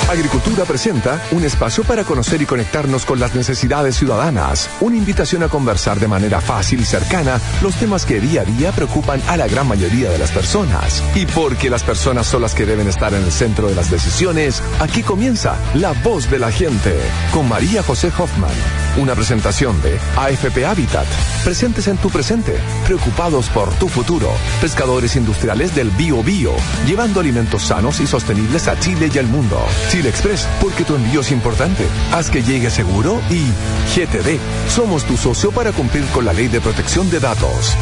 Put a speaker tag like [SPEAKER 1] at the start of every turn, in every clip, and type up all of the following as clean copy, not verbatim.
[SPEAKER 1] Agricultura presenta un espacio para conocer y conectarnos con las necesidades ciudadanas. Una invitación a conversar de manera fácil y cercana los temas que día a día preocupan a la gran mayoría de las personas. Y porque las personas son las que deben estar en el centro de las decisiones, aquí comienza La Voz de la Gente, con María José Hoffman. Una presentación de AFP Habitat. Presentes en tu presente, preocupados por tu futuro. Pescadores industriales del Bio, llevando alimentos sanos y sostenibles a Chile y al mundo. Chile Express, porque tu envío es importante. Haz que llegue seguro. Y GTD, somos tu socio para cumplir con la Ley de Protección de Datos.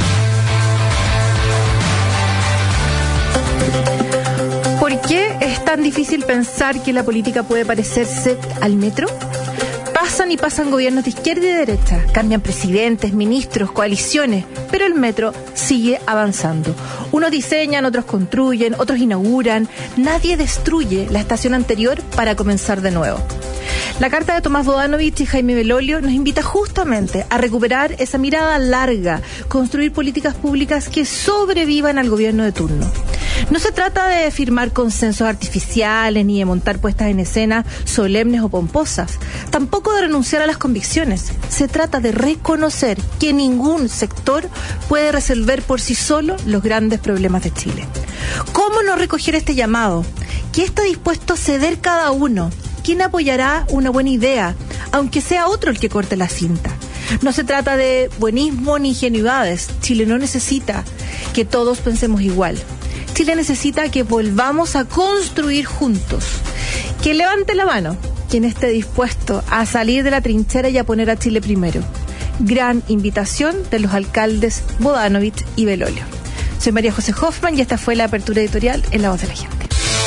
[SPEAKER 2] ¿Por qué es tan difícil pensar que la política puede parecerse al metro? Pasan y pasan gobiernos de izquierda y derecha, cambian presidentes, ministros, coaliciones, pero el metro sigue avanzando. Unos diseñan, otros construyen, otros inauguran. Nadie destruye la estación anterior para comenzar de nuevo. La carta de Tomás Bodanovich y Jaime Belolio nos invita justamente a recuperar esa mirada larga, construir políticas públicas que sobrevivan al gobierno de turno. No se trata de firmar consensos artificiales ni de montar puestas en escena solemnes o pomposas. Tampoco de renunciar a las convicciones. Se trata de reconocer que ningún sector puede resolver por sí solo los grandes problemas de Chile. ¿Cómo no recoger este llamado? ¿Qué está dispuesto a ceder cada uno? ¿Quién apoyará una buena idea, aunque sea otro el que corte la cinta? No se trata de buenismo ni ingenuidades. Chile no necesita que todos pensemos igual. Chile necesita que volvamos a construir juntos. Que levante la mano quien esté dispuesto a salir de la trinchera y a poner a Chile primero. Gran invitación de los alcaldes Bodanovich y Belolio. Soy María José Hoffman y esta fue la apertura editorial en La Voz de la Gente.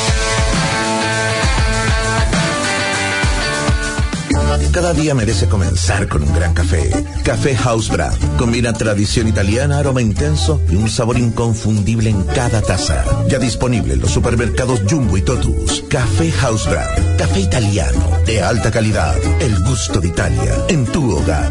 [SPEAKER 3] Cada día merece comenzar con un gran café. Café House Brand. Combina tradición italiana, aroma intenso y un sabor inconfundible en cada taza. Ya disponible en los supermercados Jumbo y Totus. Café House Brand. Café italiano de alta calidad. El gusto de Italia en tu hogar.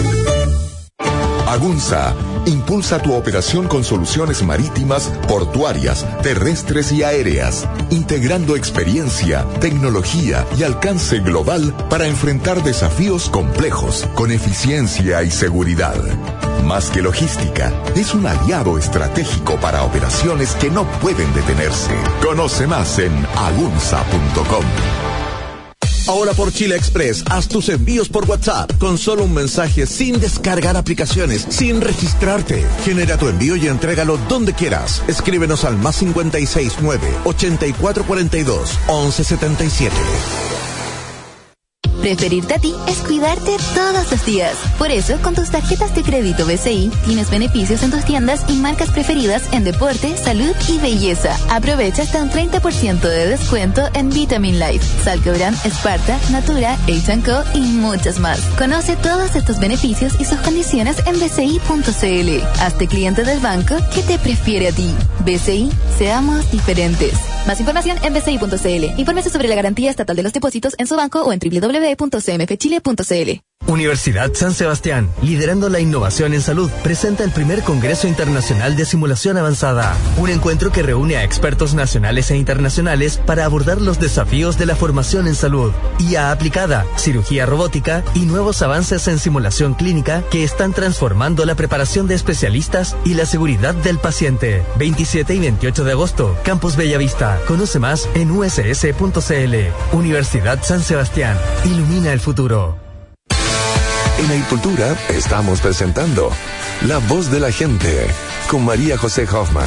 [SPEAKER 1] Agunza impulsa tu operación con soluciones marítimas, portuarias, terrestres y aéreas, integrando experiencia, tecnología y alcance global para enfrentar desafíos complejos con eficiencia y seguridad. Más que logística, es un aliado estratégico para operaciones que no pueden detenerse. Conoce más en agunza.com.
[SPEAKER 3] Ahora por Chile Express, haz tus envíos por WhatsApp con solo un mensaje, sin descargar aplicaciones, sin registrarte. Genera tu envío y entrégalo donde quieras. Escríbenos al +569 8442 1177.
[SPEAKER 4] Preferirte a ti es cuidarte todos los días. Por eso, con tus tarjetas de crédito BCI, tienes beneficios en tus tiendas y marcas preferidas en deporte, salud y belleza. Aprovecha hasta un 30% de descuento en Vitamin Life, Salcobran, Esparta, Natura, H&Co y muchas más. Conoce todos estos beneficios y sus condiciones en bci.cl. Hazte cliente del banco que te prefiere a ti. BCI, seamos diferentes. Más información en bci.cl. Infórmese sobre la garantía estatal de los depósitos en su banco o en www.cmfchile.cl.
[SPEAKER 5] Universidad San Sebastián, liderando la innovación en salud, presenta el primer Congreso Internacional de Simulación Avanzada, un encuentro que reúne a expertos nacionales e internacionales para abordar los desafíos de la formación en salud, IA aplicada, cirugía robótica y nuevos avances en simulación clínica que están transformando la preparación de especialistas y la seguridad del paciente. 27 y 28 de agosto, Campus Bellavista. Conoce más en uss.cl. Universidad San Sebastián, ilumina el futuro.
[SPEAKER 1] En Agricultura estamos presentando La Voz de la Gente con María José Hoffman.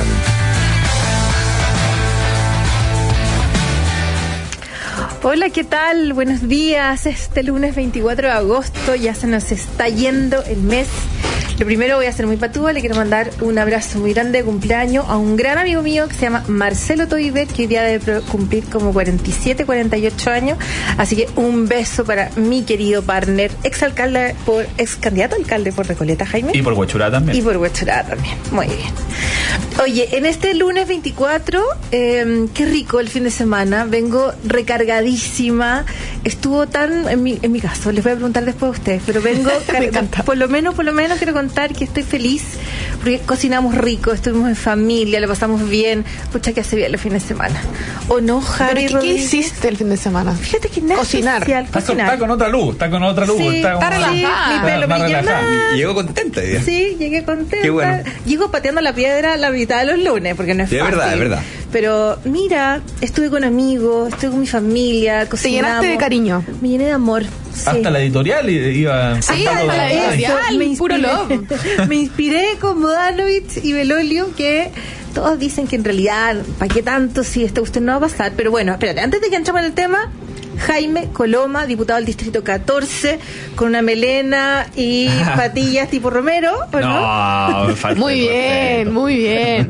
[SPEAKER 2] Hola, ¿qué tal? Buenos días. Este lunes 24 de agosto ya se nos está yendo el mes. Lo primero, voy a ser muy patúa, le quiero mandar un abrazo muy grande de cumpleaños a un gran amigo mío que se llama Marcelo Toiber, que hoy día debe cumplir como 47, 48 años. Así que un beso para mi querido partner, ex candidato a alcalde por Recoleta, Jaime.
[SPEAKER 6] Y por Huechurá también.
[SPEAKER 2] Y por Huechurá también. Muy bien. Oye, en este lunes 24, qué rico el fin de semana. Vengo recargadísima. Estuvo tan, en mi caso, les voy a preguntar después a ustedes, pero vengo
[SPEAKER 6] Me encanta.
[SPEAKER 2] Por lo menos quiero contar contar que estoy feliz porque cocinamos rico, estuvimos en familia, lo pasamos bien. Pucha, que hace bien los fines de semana. ¿O no, Javi?
[SPEAKER 6] ¿Pero qué hiciste el fin de semana?
[SPEAKER 2] Fíjate que nada
[SPEAKER 6] Cocinar.
[SPEAKER 2] especial,
[SPEAKER 7] Está con otra luz.
[SPEAKER 2] Sí,
[SPEAKER 6] está relajada.
[SPEAKER 2] mi pelo brilla más.
[SPEAKER 8] Llegó contenta. ¿Ya?
[SPEAKER 2] Sí, llegué contenta.
[SPEAKER 8] Qué bueno.
[SPEAKER 2] Llego pateando la piedra la mitad de los lunes, porque no es
[SPEAKER 8] Sí,
[SPEAKER 2] fácil.
[SPEAKER 8] es verdad.
[SPEAKER 2] Pero mira, estuve con amigos, estuve con mi familia,
[SPEAKER 6] Te
[SPEAKER 2] cocinamos.
[SPEAKER 6] llenaste de cariño.
[SPEAKER 2] Me llené de amor. Sí.
[SPEAKER 7] Hasta la editorial iba.
[SPEAKER 6] Sí,
[SPEAKER 7] hasta
[SPEAKER 6] hasta la editorial.
[SPEAKER 2] Me inspiré,
[SPEAKER 6] Puro love.
[SPEAKER 2] me inspiré con Bodanovich y Belolio, que todos dicen que en realidad, ¿para qué tanto si usted no va a pasar? Pero bueno, espérate, antes de que entremos en el tema, Jaime Coloma, diputado del Distrito 14, con una melena y patillas tipo Romero, ¿o no?
[SPEAKER 7] No, falta
[SPEAKER 6] Muy
[SPEAKER 7] de
[SPEAKER 6] bien,
[SPEAKER 7] respeto.
[SPEAKER 6] muy bien.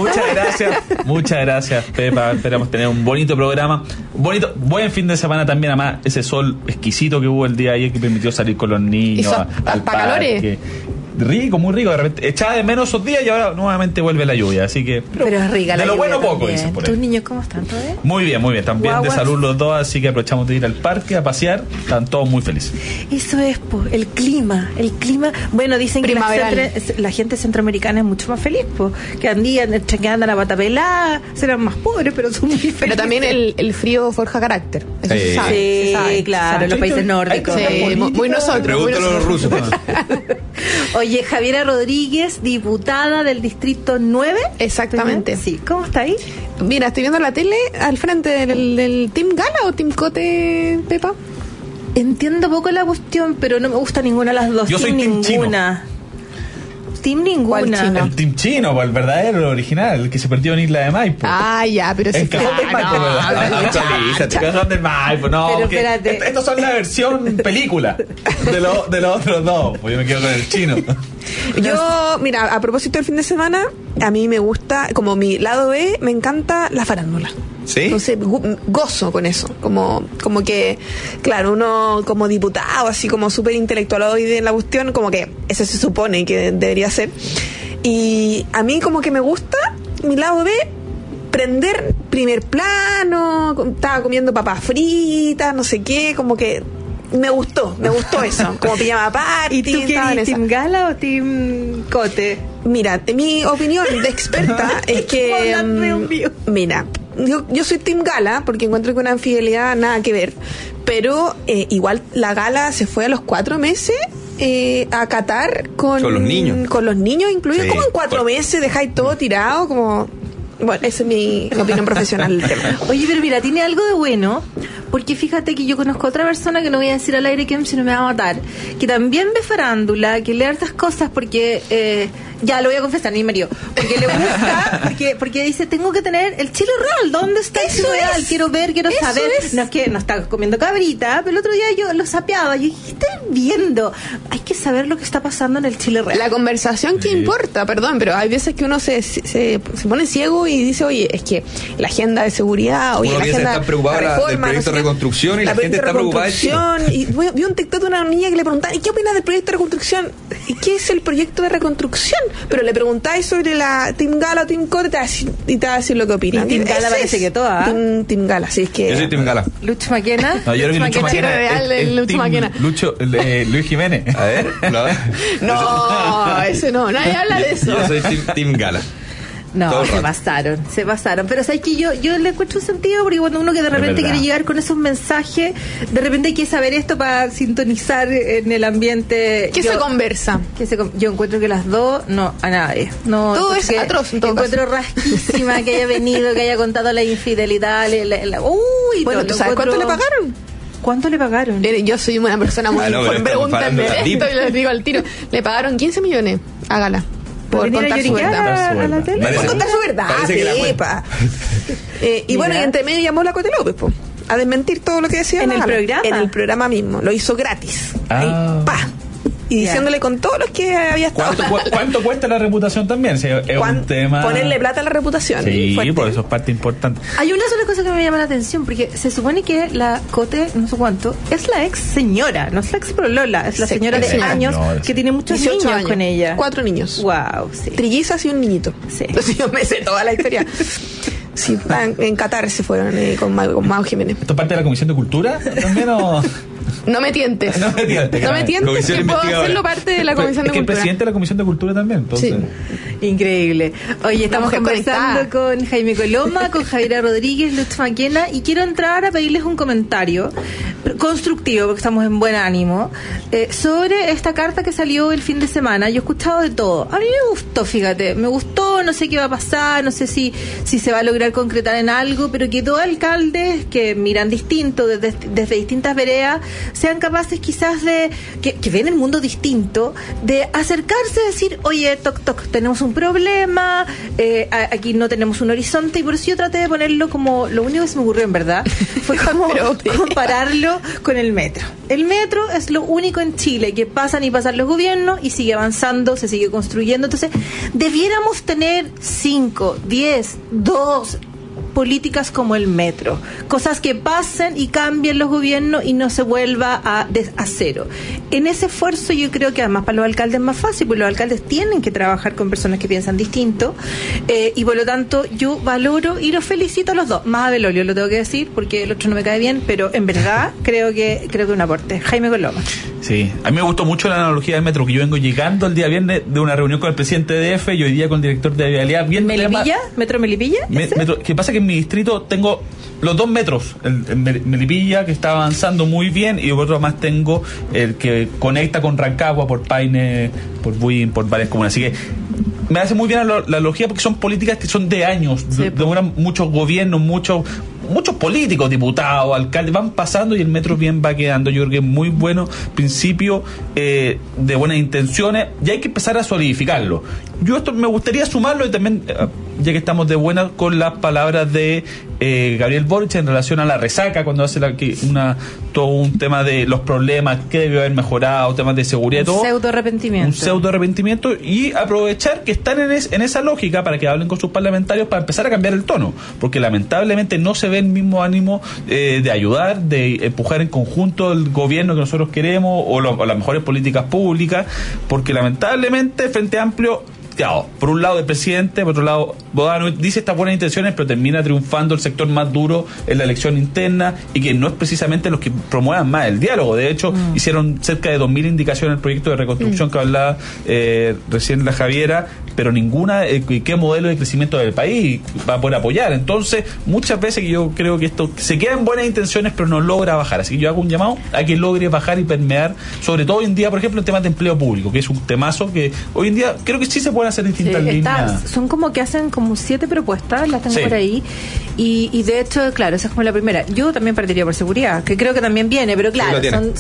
[SPEAKER 7] Muchas gracias, Pepa. Esperamos tener un bonito programa. Buen fin de semana también, además, ese sol exquisito que hubo el día de ayer que permitió salir con los niños
[SPEAKER 6] Eso,
[SPEAKER 7] al
[SPEAKER 6] hasta calores.
[SPEAKER 7] parque. Rico, muy rico. De repente echaba de menos esos días y ahora nuevamente vuelve la lluvia. Así que.
[SPEAKER 2] Pero es rica la
[SPEAKER 7] de lo
[SPEAKER 2] lluvia
[SPEAKER 7] bueno poco,
[SPEAKER 2] también.
[SPEAKER 7] dicen por
[SPEAKER 2] ¿Tus
[SPEAKER 7] ahí.
[SPEAKER 2] niños cómo están? ¿Todo bien?
[SPEAKER 7] Muy bien. También de
[SPEAKER 2] Guaguas.
[SPEAKER 7] salud los dos, así que aprovechamos de ir al parque a pasear. Están todos muy felices.
[SPEAKER 2] Eso es, po, el clima. Bueno, dicen que
[SPEAKER 6] Primaveral.
[SPEAKER 2] la gente centroamericana es mucho más feliz, po, que andan a pata pelada, serán más pobres, pero son muy felices.
[SPEAKER 6] Pero también el frío forja carácter. Eso se sabe.
[SPEAKER 2] Sí,
[SPEAKER 6] se sabe,
[SPEAKER 2] claro,
[SPEAKER 6] se sabe.
[SPEAKER 2] los países nórdicos.
[SPEAKER 6] Sí, muy nosotros.
[SPEAKER 8] Pregúntalo a los rusos.
[SPEAKER 2] Oye, Javiera Rodríguez, diputada del Distrito 9.
[SPEAKER 6] Exactamente.
[SPEAKER 2] Sí, ¿cómo está ahí?
[SPEAKER 6] Mira, estoy viendo la tele al frente del Team Gala o Team Cote, Pepa.
[SPEAKER 2] Entiendo poco la cuestión, pero no me gusta ninguna de las dos.
[SPEAKER 7] Yo soy team
[SPEAKER 2] ninguna. Team
[SPEAKER 6] ¿Cuál
[SPEAKER 2] ninguna.
[SPEAKER 6] chino?
[SPEAKER 7] El Team Chino, el verdadero, el original, el que se perdió en Isla de Maipo.
[SPEAKER 6] Ah, ya, pero
[SPEAKER 7] El cajón del Maipo, ¿verdad?
[SPEAKER 8] Actualízate.
[SPEAKER 7] El cajón del Maipo, no.
[SPEAKER 2] Pero
[SPEAKER 7] porque
[SPEAKER 2] espérate.
[SPEAKER 7] estos son la versión película de los otros dos. Pues yo me quedo con el chino.
[SPEAKER 6] Yo, mira, a propósito del fin de semana, a mí me gusta, como mi lado B, me encanta la farándula.
[SPEAKER 8] ¿Sí?
[SPEAKER 6] Entonces gozo con eso, como que, claro, uno como diputado, así como súper intelectual hoy en la cuestión, como que eso se supone que debería ser. Y a mí como que me gusta mi lado B, prender primer plano, estaba comiendo papas fritas, no sé qué, como que me gustó eso, como pijama party.
[SPEAKER 2] ¿Y tú qué
[SPEAKER 6] estaba en
[SPEAKER 2] eres,
[SPEAKER 6] esa.
[SPEAKER 2] Team Gala o Team Cote?
[SPEAKER 6] Mira, mi opinión de experta es que mira, yo soy Team Gala porque encuentro que una infidelidad nada que ver, pero igual la Gala se fue a los 4 meses a Qatar con
[SPEAKER 8] los niños
[SPEAKER 6] incluidos.
[SPEAKER 8] Sí,
[SPEAKER 6] como en 4 meses dejáis todo tirado, como bueno, esa es mi opinión profesional del tema.
[SPEAKER 2] Oye, pero mira, tiene algo de bueno, porque fíjate que yo conozco a otra persona que no voy a decir al aire que si no me va a matar, que también ve farándula, que lee hartas cosas porque ya lo voy a confesar, mi marido, porque le gusta, porque dice, tengo que tener el chile real, ¿dónde está el chile real? Quiero ver, quiero saber. No es que no está comiendo cabrita, pero el otro día yo lo sapeaba, yo dije, ¿qué estoy viendo? Hay que saber lo que está pasando en el chile real.
[SPEAKER 6] La conversación que importa, perdón, pero hay veces que uno se pone ciego y dice, oye, es que la agenda de seguridad, oye,
[SPEAKER 8] Uno
[SPEAKER 6] la
[SPEAKER 8] piensa
[SPEAKER 6] agenda
[SPEAKER 8] estar preocupado
[SPEAKER 6] de
[SPEAKER 8] del
[SPEAKER 6] reforma,
[SPEAKER 8] proyecto de reconstrucción y la gente está preocupada del chino.
[SPEAKER 6] Y vi un TikTok de una niña que le preguntaba, ¿y qué opinas del proyecto de reconstrucción? ¿Y qué es el proyecto de reconstrucción? Pero le preguntáis sobre la Team Gala o Team Cote y te va a decir lo que opina.
[SPEAKER 2] Y Team Gala parece que toda, ¿eh?
[SPEAKER 6] Team Gala, sí, es que...
[SPEAKER 8] Yo soy Team Gala.
[SPEAKER 2] Lucho Maquena.
[SPEAKER 7] No, yo creo que Lucho
[SPEAKER 6] Maquena.
[SPEAKER 7] Maquena.
[SPEAKER 6] Real, el Lucho
[SPEAKER 7] team
[SPEAKER 6] Maquena.
[SPEAKER 7] Luis Jiménez.
[SPEAKER 8] A ver,
[SPEAKER 6] No, ese no, nadie habla de eso.
[SPEAKER 8] Yo soy Team Gala.
[SPEAKER 2] No,
[SPEAKER 8] Todo el
[SPEAKER 2] se
[SPEAKER 8] rato.
[SPEAKER 2] pasaron. Pero sabes que yo le encuentro un sentido, porque cuando uno que de repente
[SPEAKER 7] verdad.
[SPEAKER 2] quiere llegar con esos mensajes, de repente hay que saber esto para sintonizar en el ambiente.
[SPEAKER 6] ¿Qué se conversa?
[SPEAKER 2] Yo encuentro que las dos, no, a nadie. No,
[SPEAKER 6] Todo es
[SPEAKER 2] porque
[SPEAKER 6] atroz, en todo
[SPEAKER 2] encuentro rasquísima que haya venido, que haya contado la infidelidad. Uy,
[SPEAKER 6] Bueno,
[SPEAKER 2] no,
[SPEAKER 6] ¿tú sabes cuánto le pagaron?
[SPEAKER 2] ¿Cuánto le pagaron?
[SPEAKER 6] Miren, yo soy una persona muy...
[SPEAKER 8] no, pero
[SPEAKER 6] pregúntenme
[SPEAKER 8] estamos
[SPEAKER 6] esto
[SPEAKER 8] hablando
[SPEAKER 6] y les digo al tiro. Le pagaron 15 millones a Gala por
[SPEAKER 2] venir a
[SPEAKER 6] contar su
[SPEAKER 2] lloriquear
[SPEAKER 6] verdad.
[SPEAKER 2] a la tele.
[SPEAKER 6] Por contar su verdad,
[SPEAKER 8] Parece que la
[SPEAKER 6] Pepa. Y
[SPEAKER 2] Mira.
[SPEAKER 6] bueno, y entre medio llamó la Cote López, po, a desmentir todo lo que decía
[SPEAKER 2] ¿En
[SPEAKER 6] la
[SPEAKER 2] el
[SPEAKER 6] Gala.
[SPEAKER 2] programa?
[SPEAKER 6] En el programa mismo, lo hizo gratis.
[SPEAKER 7] Ah.
[SPEAKER 6] Ahí, pa. Y
[SPEAKER 2] Ya.
[SPEAKER 6] diciéndole con todos los que había estado.
[SPEAKER 7] ¿Cuánto cuesta la reputación también? Si es un tema.
[SPEAKER 6] Ponerle plata a la reputación.
[SPEAKER 7] Sí,
[SPEAKER 6] fuerte.
[SPEAKER 7] por eso es parte importante.
[SPEAKER 2] Hay una sola cosa que me llama la atención, porque se supone que la Cote, no sé cuánto, es la ex señora, no es la ex prolola, es la
[SPEAKER 6] Sí,
[SPEAKER 2] señora de
[SPEAKER 6] señora.
[SPEAKER 2] años
[SPEAKER 7] Señora,
[SPEAKER 2] que
[SPEAKER 7] sí.
[SPEAKER 2] tiene muchos
[SPEAKER 6] 18
[SPEAKER 2] niños
[SPEAKER 6] años
[SPEAKER 2] con ella.
[SPEAKER 6] 4 niños.
[SPEAKER 2] Wow, sí.
[SPEAKER 6] Trillizas y un niñito.
[SPEAKER 2] Sí.
[SPEAKER 6] Entonces yo me sé toda la historia. Sí, en Qatar se fueron con Mao Jiménez.
[SPEAKER 7] ¿Esto es parte de la Comisión de Cultura también o...?
[SPEAKER 6] No me tientes.
[SPEAKER 7] No me tientes,
[SPEAKER 6] que puedo hacerlo parte de la Comisión de
[SPEAKER 7] Es que el
[SPEAKER 6] Cultura.
[SPEAKER 7] presidente de la Comisión de Cultura también, entonces...
[SPEAKER 6] Sí.
[SPEAKER 2] Increíble. Oye, estamos conversando con Jaime Coloma, con Javiera Rodríguez, Lutz Maquena, y quiero entrar a pedirles un comentario constructivo, porque estamos en buen ánimo, sobre esta carta que salió el fin de semana. Yo he escuchado de todo. A mí me gustó, fíjate, me gustó, no sé qué va a pasar, no sé si se va a lograr concretar en algo, pero que todos alcaldes que miran distinto, desde distintas veredas, sean capaces quizás de, que ven el mundo distinto, de acercarse y decir, oye, toc, tenemos un problema, aquí no tenemos un horizonte, y por eso yo traté de ponerlo como, lo único que se me ocurrió en verdad, fue como compararlo con el metro. El metro es lo único en Chile que pasan y pasan los gobiernos y sigue avanzando, se sigue construyendo. Entonces, debiéramos tener 5, 10, 2 políticas como el metro, cosas que pasen y cambien los gobiernos y no se vuelva a cero. En ese esfuerzo yo creo que además para los alcaldes es más fácil, porque los alcaldes tienen que trabajar con personas que piensan distinto, y por lo tanto yo valoro y los felicito a los dos, más a Belolio lo tengo que decir porque el otro no me cae bien, pero en verdad creo que un aporte. Jaime Coloma.
[SPEAKER 7] Sí, a mí me gustó mucho la analogía del metro, que yo vengo llegando el día viernes de una reunión con el presidente de DF y hoy día con el director de Vialidad.
[SPEAKER 2] ¿Melipilla? ¿Metro Melipilla?
[SPEAKER 7] Metro, que pasa que en mi distrito tengo los 2 metros, el Melipilla, que está avanzando muy bien, y otro más tengo el que conecta con Rancagua por Paine, por Buin, por varias comunas. Así que me hace muy bien la analogía, porque son políticas que son de años, sí, demoran muchos gobiernos, muchos políticos, diputados, alcaldes, van pasando y el metro bien va quedando. Yo creo que es muy bueno principio de buenas intenciones, y hay que empezar a solidificarlo. Yo esto me gustaría sumarlo, y también, ya que estamos de buena, con las palabras de Gabriel Boric en relación a la resaca, cuando hace todo un tema de los problemas que debió haber mejorado, temas de seguridad y todo. Un pseudo arrepentimiento, y aprovechar que están en esa lógica para que hablen con sus parlamentarios para empezar a cambiar el tono, porque lamentablemente no se ve el mismo ánimo de ayudar, de empujar en conjunto el gobierno que nosotros queremos, o las mejores políticas públicas, porque lamentablemente Frente Amplio, claro, por un lado el presidente, por otro lado Bodano dice estas buenas intenciones, pero termina triunfando el sector más duro en la elección interna, y que no es precisamente los que promuevan más el diálogo. De hecho, hicieron cerca de 2.000 indicaciones en el proyecto de reconstrucción que hablaba recién la Javiera, pero ninguna qué modelo de crecimiento del país va a poder apoyar. Entonces, muchas veces yo creo que esto se queda en buenas intenciones, pero no logra bajar. Así que yo hago un llamado a que logre bajar y permear, sobre todo hoy en día, por ejemplo, en temas de empleo público, que es un temazo que hoy en día creo que sí se pueden hacer distintas líneas.
[SPEAKER 2] Son como que hacen como 7 propuestas, las tengo por ahí, y de hecho, claro, esa es como la primera. Yo también partiría por seguridad, que creo que también viene, pero claro,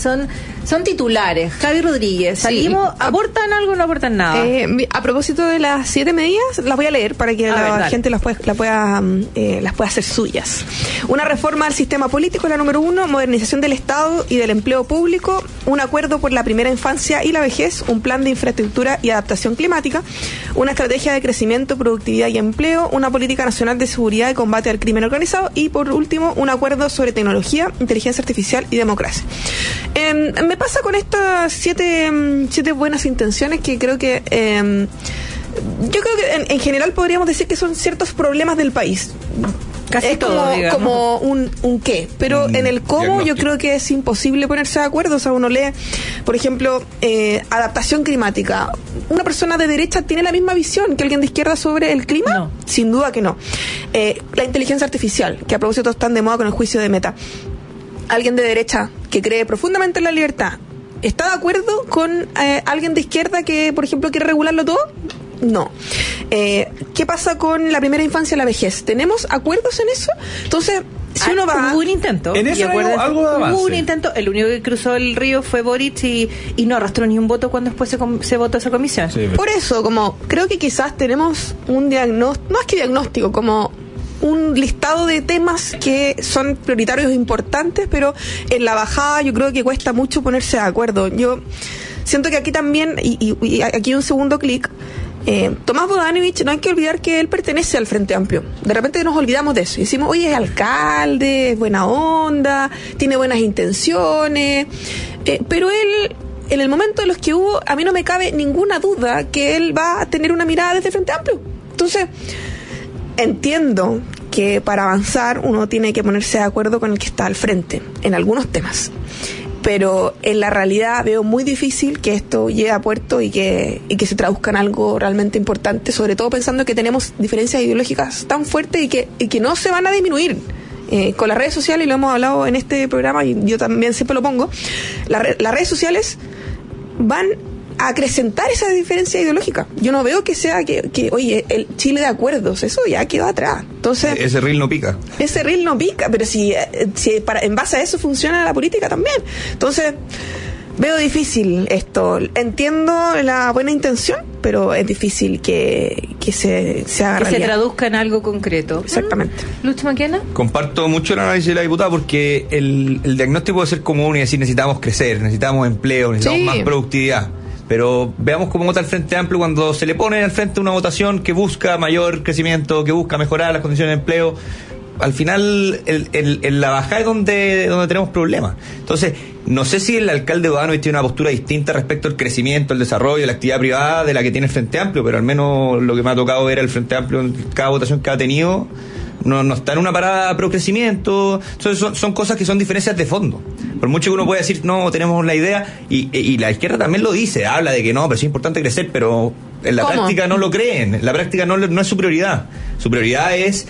[SPEAKER 2] son titulares. Javi Rodríguez, salimos, ¿aportan algo o no aportan nada?
[SPEAKER 6] A propósito de las 7 medidas, las voy a leer para que la gente las pueda hacer suyas. Una reforma al sistema político, la número 1, modernización del Estado y del empleo público, un acuerdo por la primera infancia y la vejez, un plan de infraestructura y adaptación climática, una estrategia de crecimiento, productividad y empleo, una política nacional de seguridad y combate al crimen organizado, y por último, un acuerdo sobre tecnología, inteligencia artificial y democracia. Me pasa con estas 7 buenas intenciones que creo que yo creo que en general podríamos decir que son ciertos problemas del país. Casi es todo, como un qué, pero en el cómo yo creo que es imposible ponerse de acuerdo. O sea, uno lee, por ejemplo, adaptación climática. ¿Una persona de derecha tiene la misma visión que alguien de izquierda sobre el clima?
[SPEAKER 2] No.
[SPEAKER 6] Sin duda que no. La inteligencia artificial, que a propósito están de moda con el juicio de Meta. Alguien de derecha que cree profundamente en la libertad, ¿está de acuerdo con alguien de izquierda que, por ejemplo, quiere regularlo todo? No. ¿Qué pasa con la primera infancia y la vejez? ¿Tenemos acuerdos en eso? Entonces, si uno va...
[SPEAKER 2] Hubo un intento.
[SPEAKER 7] En eso algo de avance.
[SPEAKER 2] Hubo un intento. El único que cruzó el río fue Boric y no arrastró ni un voto cuando después se votó esa comisión.
[SPEAKER 7] Sí,
[SPEAKER 6] por eso, como creo que quizás tenemos un diagnóstico, no es que diagnóstico, como un listado de temas que son prioritarios e importantes, pero en la bajada yo creo que cuesta mucho ponerse de acuerdo. Yo siento que aquí también, y aquí un segundo clic, Tomás Bodanovich, no hay que olvidar que él pertenece al Frente Amplio. De repente nos olvidamos de eso y decimos, oye, es alcalde, es buena onda, tiene buenas intenciones, pero él, en el momento de los que hubo, a mí no me cabe ninguna duda que él va a tener una mirada desde el Frente Amplio. Entonces, entiendo que para avanzar uno tiene que ponerse de acuerdo con el que está al frente en algunos temas. Pero en la realidad veo muy difícil que esto llegue a puerto y que se traduzca en algo realmente importante, sobre todo pensando que tenemos diferencias ideológicas tan fuertes y que no se van a disminuir. Con las redes sociales, y lo hemos hablado en este programa, y yo también siempre lo pongo, las redes sociales van a acrecentar esa diferencia ideológica. Yo no veo que sea que oye, el Chile de acuerdos, eso ya quedó atrás. Entonces,
[SPEAKER 8] ese reel no pica.
[SPEAKER 6] Ese reel no pica, pero si en base a eso funciona la política también. Entonces, veo difícil esto. Entiendo la buena intención, pero es difícil que se haga realidad.
[SPEAKER 2] Que se traduzca en algo concreto.
[SPEAKER 6] Exactamente.
[SPEAKER 2] Lucho Maquena.
[SPEAKER 8] Comparto mucho el análisis de la diputada, porque el diagnóstico puede ser común y decir necesitamos crecer, necesitamos empleo, necesitamos más productividad. Pero veamos cómo vota el Frente Amplio cuando se le pone al frente una votación que busca mayor crecimiento, que busca mejorar las condiciones de empleo. Al final, en la bajada es donde tenemos problemas. Entonces, no sé si el alcalde Bodanovich tiene una postura distinta respecto al crecimiento, al desarrollo, a la actividad privada de la que tiene el Frente Amplio, pero al menos lo que me ha tocado ver el Frente Amplio en cada votación que ha tenido no está en una parada pro crecimiento. Entonces son cosas que son diferencias de fondo. Por mucho que uno pueda decir, no, tenemos la idea, y la izquierda también lo dice, habla de que no, pero sí es importante crecer, pero en la práctica no lo creen, en la práctica no es su prioridad. Su prioridad es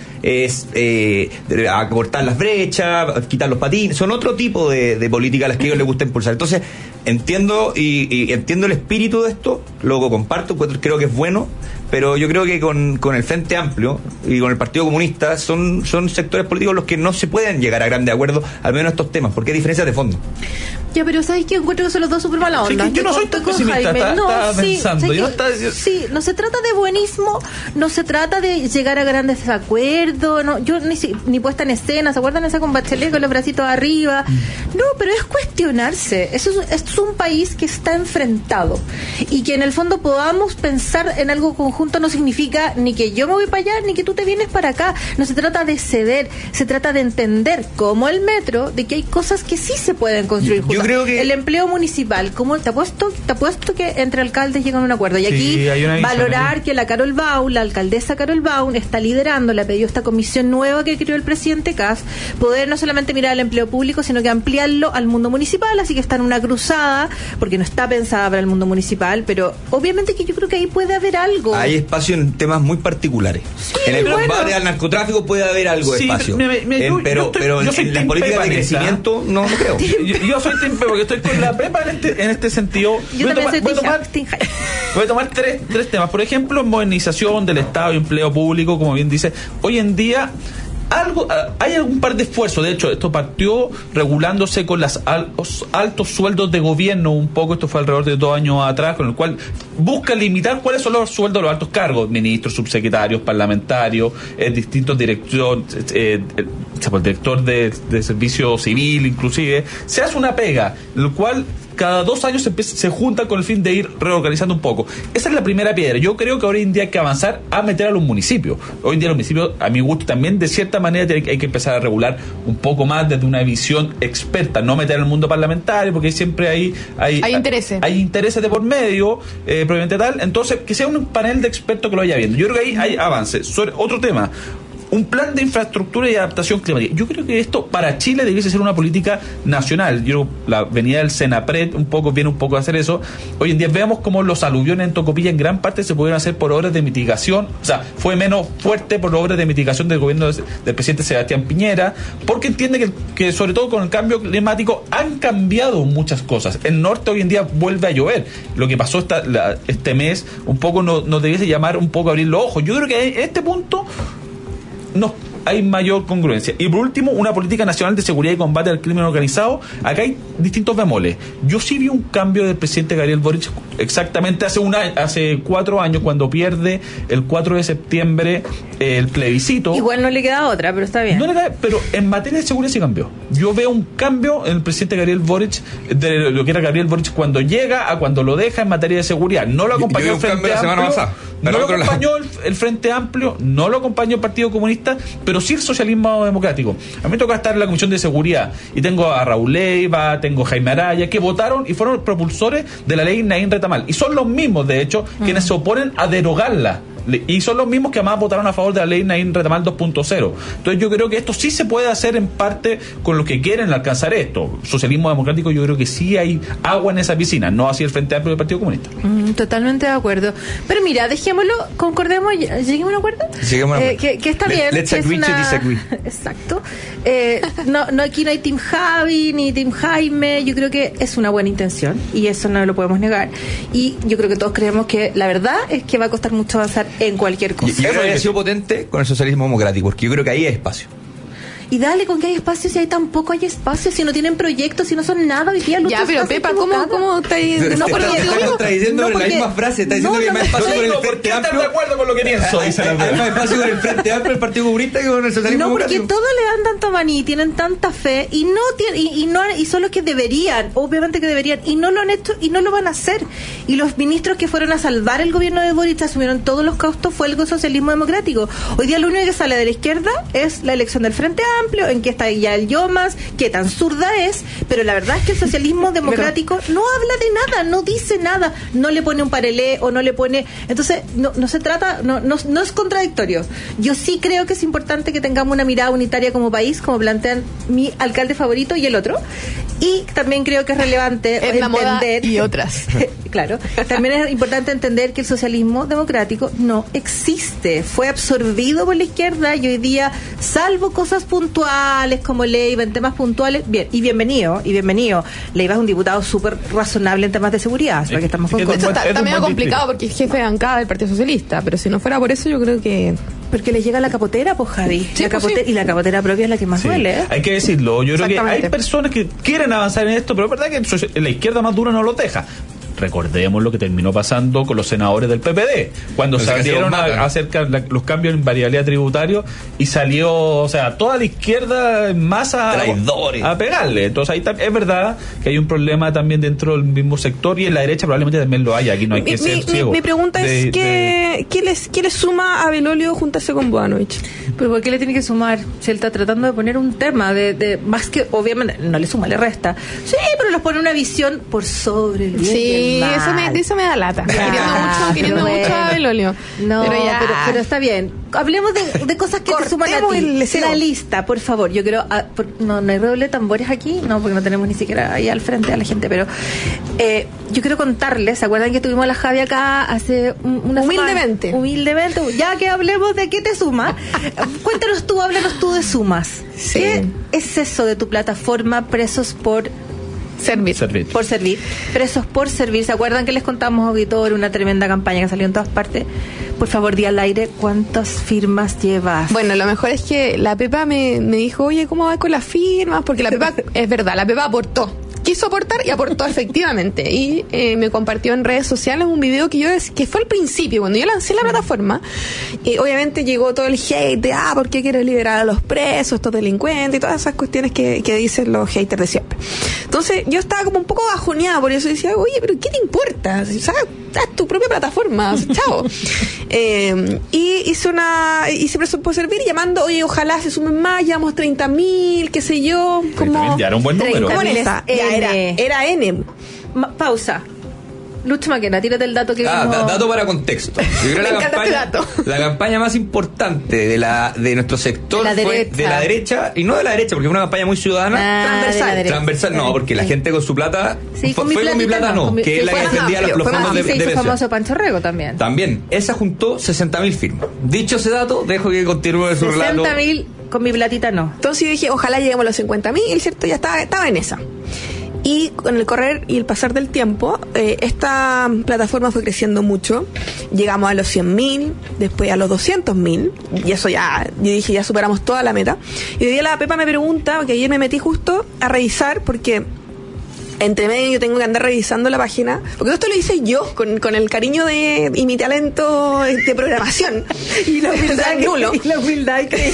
[SPEAKER 8] acortar las brechas, quitar los patines, son otro tipo de políticas a las que a ellos les gusta impulsar. Entonces, entiendo y entiendo el espíritu de esto, lo comparto, creo que es bueno, pero yo creo que con el Frente Amplio y con el Partido Comunista son sectores políticos los que no se pueden llegar a grandes acuerdos, al menos en estos temas, porque hay diferencias de fondo.
[SPEAKER 2] Ya, pero ¿sabes qué? Encuentro que son los dos súper mala onda.
[SPEAKER 7] Sí, yo no soy tan pesimista, estaba pensando.
[SPEAKER 2] Sí, no se trata de buenismo, no se trata de llegar a grandes desacuerdos, no, yo ni puesta en escena, ¿se acuerdan esa con Bachelet con los bracitos arriba? No, pero es cuestionarse. Esto es un país que está enfrentado, y que en el fondo podamos pensar en algo conjunto no significa ni que yo me voy para allá, ni que tú te vienes para acá. No se trata de ceder, se trata de entender, como el metro, de que hay cosas que sí se pueden construir juntas.
[SPEAKER 8] Creo que
[SPEAKER 2] el empleo municipal, como te apuesto que entre alcaldes llegan a un acuerdo, y aquí valorar que la alcaldesa Carol Baum está liderando, le ha pedido esta comisión nueva que creó el presidente Kast, poder no solamente mirar el empleo público, sino que ampliarlo al mundo municipal, así que está en una cruzada, porque no está pensada para el mundo municipal, pero obviamente que yo creo que ahí puede haber algo.
[SPEAKER 8] Hay espacio en temas muy particulares.
[SPEAKER 2] Sí,
[SPEAKER 8] en el combate al narcotráfico puede haber algo de espacio. Pero en las políticas de crecimiento no creo.
[SPEAKER 7] Yo soy Team Pepa, porque estoy con la Pepa en este sentido. Voy a tomar tres temas. Por ejemplo, modernización del Estado y empleo público, como bien dice. Hoy en día hay algún par de esfuerzos. De hecho, esto partió regulándose con los altos sueldos de gobierno un poco. Esto fue alrededor de 2 años atrás, con el cual busca limitar cuáles son los sueldos de los altos cargos, ministros, subsecretarios, parlamentarios, distintos directores, el director de servicio civil, inclusive. Se hace una pega, el cual cada 2 años se juntan con el fin de ir reorganizando un poco. Esa es la primera piedra. Yo creo que hoy en día hay que avanzar a meter a los municipios. Hoy en día los municipios, a mi gusto también, de cierta manera hay que empezar a regular un poco más desde una visión experta, no meter al mundo parlamentario, porque siempre hay intereses. Hay intereses de por medio, probablemente tal. Entonces, que sea un panel de expertos que lo vaya viendo. Yo creo que ahí hay avances. Sobre otro tema, un plan de infraestructura y adaptación climática. Yo creo que esto para Chile debiese ser una política nacional. La venida del Senapred viene un poco a hacer eso. Hoy en día veamos cómo los aluviones en Tocopilla en gran parte se pudieron hacer por obras de mitigación. O sea, fue menos fuerte por obras de mitigación del gobierno del presidente Sebastián Piñera, porque entiende que sobre todo con el cambio climático han cambiado muchas cosas. El norte hoy en día vuelve a llover. Lo que pasó este mes un poco nos debiese llamar un poco a abrir los ojos. Yo creo que en este punto no hay mayor congruencia. Y por último, una política nacional de seguridad y combate al crimen organizado. Acá hay distintos bemoles. Yo sí vi un cambio del presidente Gabriel Boric exactamente hace 4 años, cuando pierde el 4 de septiembre el plebiscito.
[SPEAKER 2] Igual no le queda otra, pero está bien.
[SPEAKER 7] Pero en materia de seguridad sí cambió. Yo veo un cambio en el presidente Gabriel Boric, de lo que era Gabriel Boric cuando llega a cuando lo deja en materia de seguridad. No lo acompañó el Frente Amplio, no lo acompañó el Frente Amplio, no lo acompañó el Partido Comunista, pero sí el socialismo democrático. A mí me toca estar en la Comisión de Seguridad y tengo a Raúl Leiva, tengo a Jaime Araya, que votaron y fueron propulsores de la ley Naín Retamal, y son los mismos, de hecho, quienes se oponen a derogarla. Y son los mismos que además votaron a favor de la ley Naín Retamal 2.0. Entonces yo creo que esto sí se puede hacer en parte con los que quieren alcanzar esto. Socialismo democrático, yo creo que sí hay agua en esa piscina, no así el Frente Amplio del Partido Comunista.
[SPEAKER 2] Totalmente de acuerdo. Pero mira, dejémoslo, concordemos, lleguemos a un acuerdo. Que está bien.
[SPEAKER 8] Let's agree to disagree.
[SPEAKER 2] Exacto. No, aquí no hay Team Javi ni Team Jaime. Yo creo que es una buena intención y eso no lo podemos negar. Y yo creo que todos creemos que la verdad es que va a costar mucho avanzar en cualquier cosa.
[SPEAKER 8] Y eso habría sido potente con el socialismo democrático, porque yo creo que ahí hay espacio.
[SPEAKER 2] Y dale, con que hay espacio, si hay tampoco hay espacio, si no tienen proyectos, si no son nada, hoy día
[SPEAKER 6] ya, pero Pepa, ¿cómo está diciendo?
[SPEAKER 8] No, porque está diciendo la misma frase, está diciendo que hay más espacio con el Frente Amplio.
[SPEAKER 7] ¿Estás de acuerdo con lo que pienso?
[SPEAKER 8] Hay más espacio con el Frente Amplio, el Partido Comunista, que con el socialismo democrático.
[SPEAKER 2] No, porque todos le dan tanto maní y tienen tanta fe y son los que deberían, obviamente que deberían, y no lo han hecho y no lo van a hacer. Y los ministros que fueron a salvar el gobierno de Boric asumieron todos los costos, fue el socialismo democrático. Hoy día lo único que sale de la izquierda es la elección del Frente Amplio, en que está ya el Yomas, que tan zurda es, pero la verdad es que el socialismo democrático no habla de nada, no dice nada, no le pone un parelé o no le pone, entonces no se trata, no es contradictorio. Yo sí creo que es importante que tengamos una mirada unitaria como país, como plantean mi alcalde favorito y el otro, y también creo que es relevante
[SPEAKER 6] es la
[SPEAKER 2] entender
[SPEAKER 6] moda y otras.
[SPEAKER 2] Claro, también es importante entender que el socialismo democrático no existe, fue absorbido por la izquierda y hoy día, salvo cosas puntuales como Leiva en temas puntuales, bien, y bienvenido. Leiva es un diputado súper razonable en temas de seguridad, para que estamos con cosas.
[SPEAKER 6] Está medio complicado porque es jefe de bancada del Partido Socialista, pero si no fuera por eso yo creo que...
[SPEAKER 2] Porque le llega la capotera, pues Javi.
[SPEAKER 6] Sí,
[SPEAKER 2] Y la capotera propia es la que más duele, ¿eh?
[SPEAKER 7] Hay que decirlo. Yo creo que hay personas que quieren avanzar en esto, pero es verdad que la izquierda más dura no lo deja. Recordemos lo que terminó pasando con los senadores del PPD, cuando salieron a hacer los cambios en variabilidad tributario y salió, o sea, toda la izquierda en masa a pegarle. Entonces ahí es verdad que hay un problema también dentro del mismo sector y en la derecha probablemente también lo haya. Aquí no hay que ser ciego.
[SPEAKER 6] Mi pregunta es ¿qué le suma a Belolio juntarse con Boanovich?
[SPEAKER 2] Pero ¿por qué le tiene que sumar? Si él está tratando de poner un tema de más que, obviamente, no le suma, le resta. Sí, pero los pone una visión por sobre el bien y el mal.
[SPEAKER 6] Eso me da lata. Queriendo mucho a Belolio.
[SPEAKER 2] No, pero está bien. Hablemos de cosas que te suman a ti. La lista, por favor. Yo creo... no hay redoble de tambores aquí. No, porque no tenemos ni siquiera ahí al frente a la gente. Pero yo quiero contarles. ¿Se acuerdan que tuvimos a la Javi acá hace una
[SPEAKER 6] Humildemente.
[SPEAKER 2] semana? Humildemente. Ya que hablemos de qué te suma. Cuéntanos tú, háblanos tú de Sumas.
[SPEAKER 6] Sí.
[SPEAKER 2] ¿Qué es eso de tu plataforma Presos por Servir. Por servir. Presos por servir. ¿Se acuerdan que les contamos, auditor, una tremenda campaña que salió en todas partes? Por favor, di al aire cuántas firmas llevas.
[SPEAKER 6] Bueno, lo mejor es que la Pepa me dijo, oye, ¿cómo vas con las firmas? Porque la Pepa, es verdad, la Pepa aportó. Quiso aportar y aportó efectivamente. Y me compartió en redes sociales un video que fue al principio, cuando yo lancé la plataforma. Obviamente llegó todo el hate de, ¿por qué quieres liberar a los presos, estos delincuentes? Y todas esas cuestiones que dicen los haters de siempre. Entonces yo estaba como un poco bajoneada por eso. Y decía, oye, pero ¿qué te importa? O sea, haz tu propia plataforma, chao. Y hice Presos por Servir llamando, oye, ojalá se sumen más, llevamos 30.000, qué sé yo. Como,
[SPEAKER 7] ya era un buen número.
[SPEAKER 6] ¿Cómo era N.
[SPEAKER 2] Pausa. Lucho Maquena, tírate el dato que
[SPEAKER 8] dato para contexto. Yo creo la campaña más importante de nuestro sector fue de la derecha, y no de la derecha, porque fue una campaña muy ciudadana. Transversal, no, porque la gente con su plata fue con mi plata, que es la que defendía los fondos de pensión.
[SPEAKER 2] Famoso Pancho Rego también.
[SPEAKER 8] Esa juntó 60.000 firmas. Dicho ese dato, dejo que continúe su relato.
[SPEAKER 2] 60.000 con mi platita no.
[SPEAKER 6] Entonces yo dije, ojalá lleguemos a los 50.000, ¿cierto? Ya estaba en esa. Y con el correr y el pasar del tiempo, esta plataforma fue creciendo mucho. Llegamos a los 100.000, después a los 200.000, y eso ya, yo dije, ya superamos toda la meta. Y hoy día la Pepa me pregunta, porque ayer me metí justo a revisar, porque entre medio yo tengo que andar revisando la página, porque esto lo hice yo con el cariño y mi talento de programación
[SPEAKER 2] y la humildad
[SPEAKER 6] nulo.
[SPEAKER 2] Y la humildad increíble.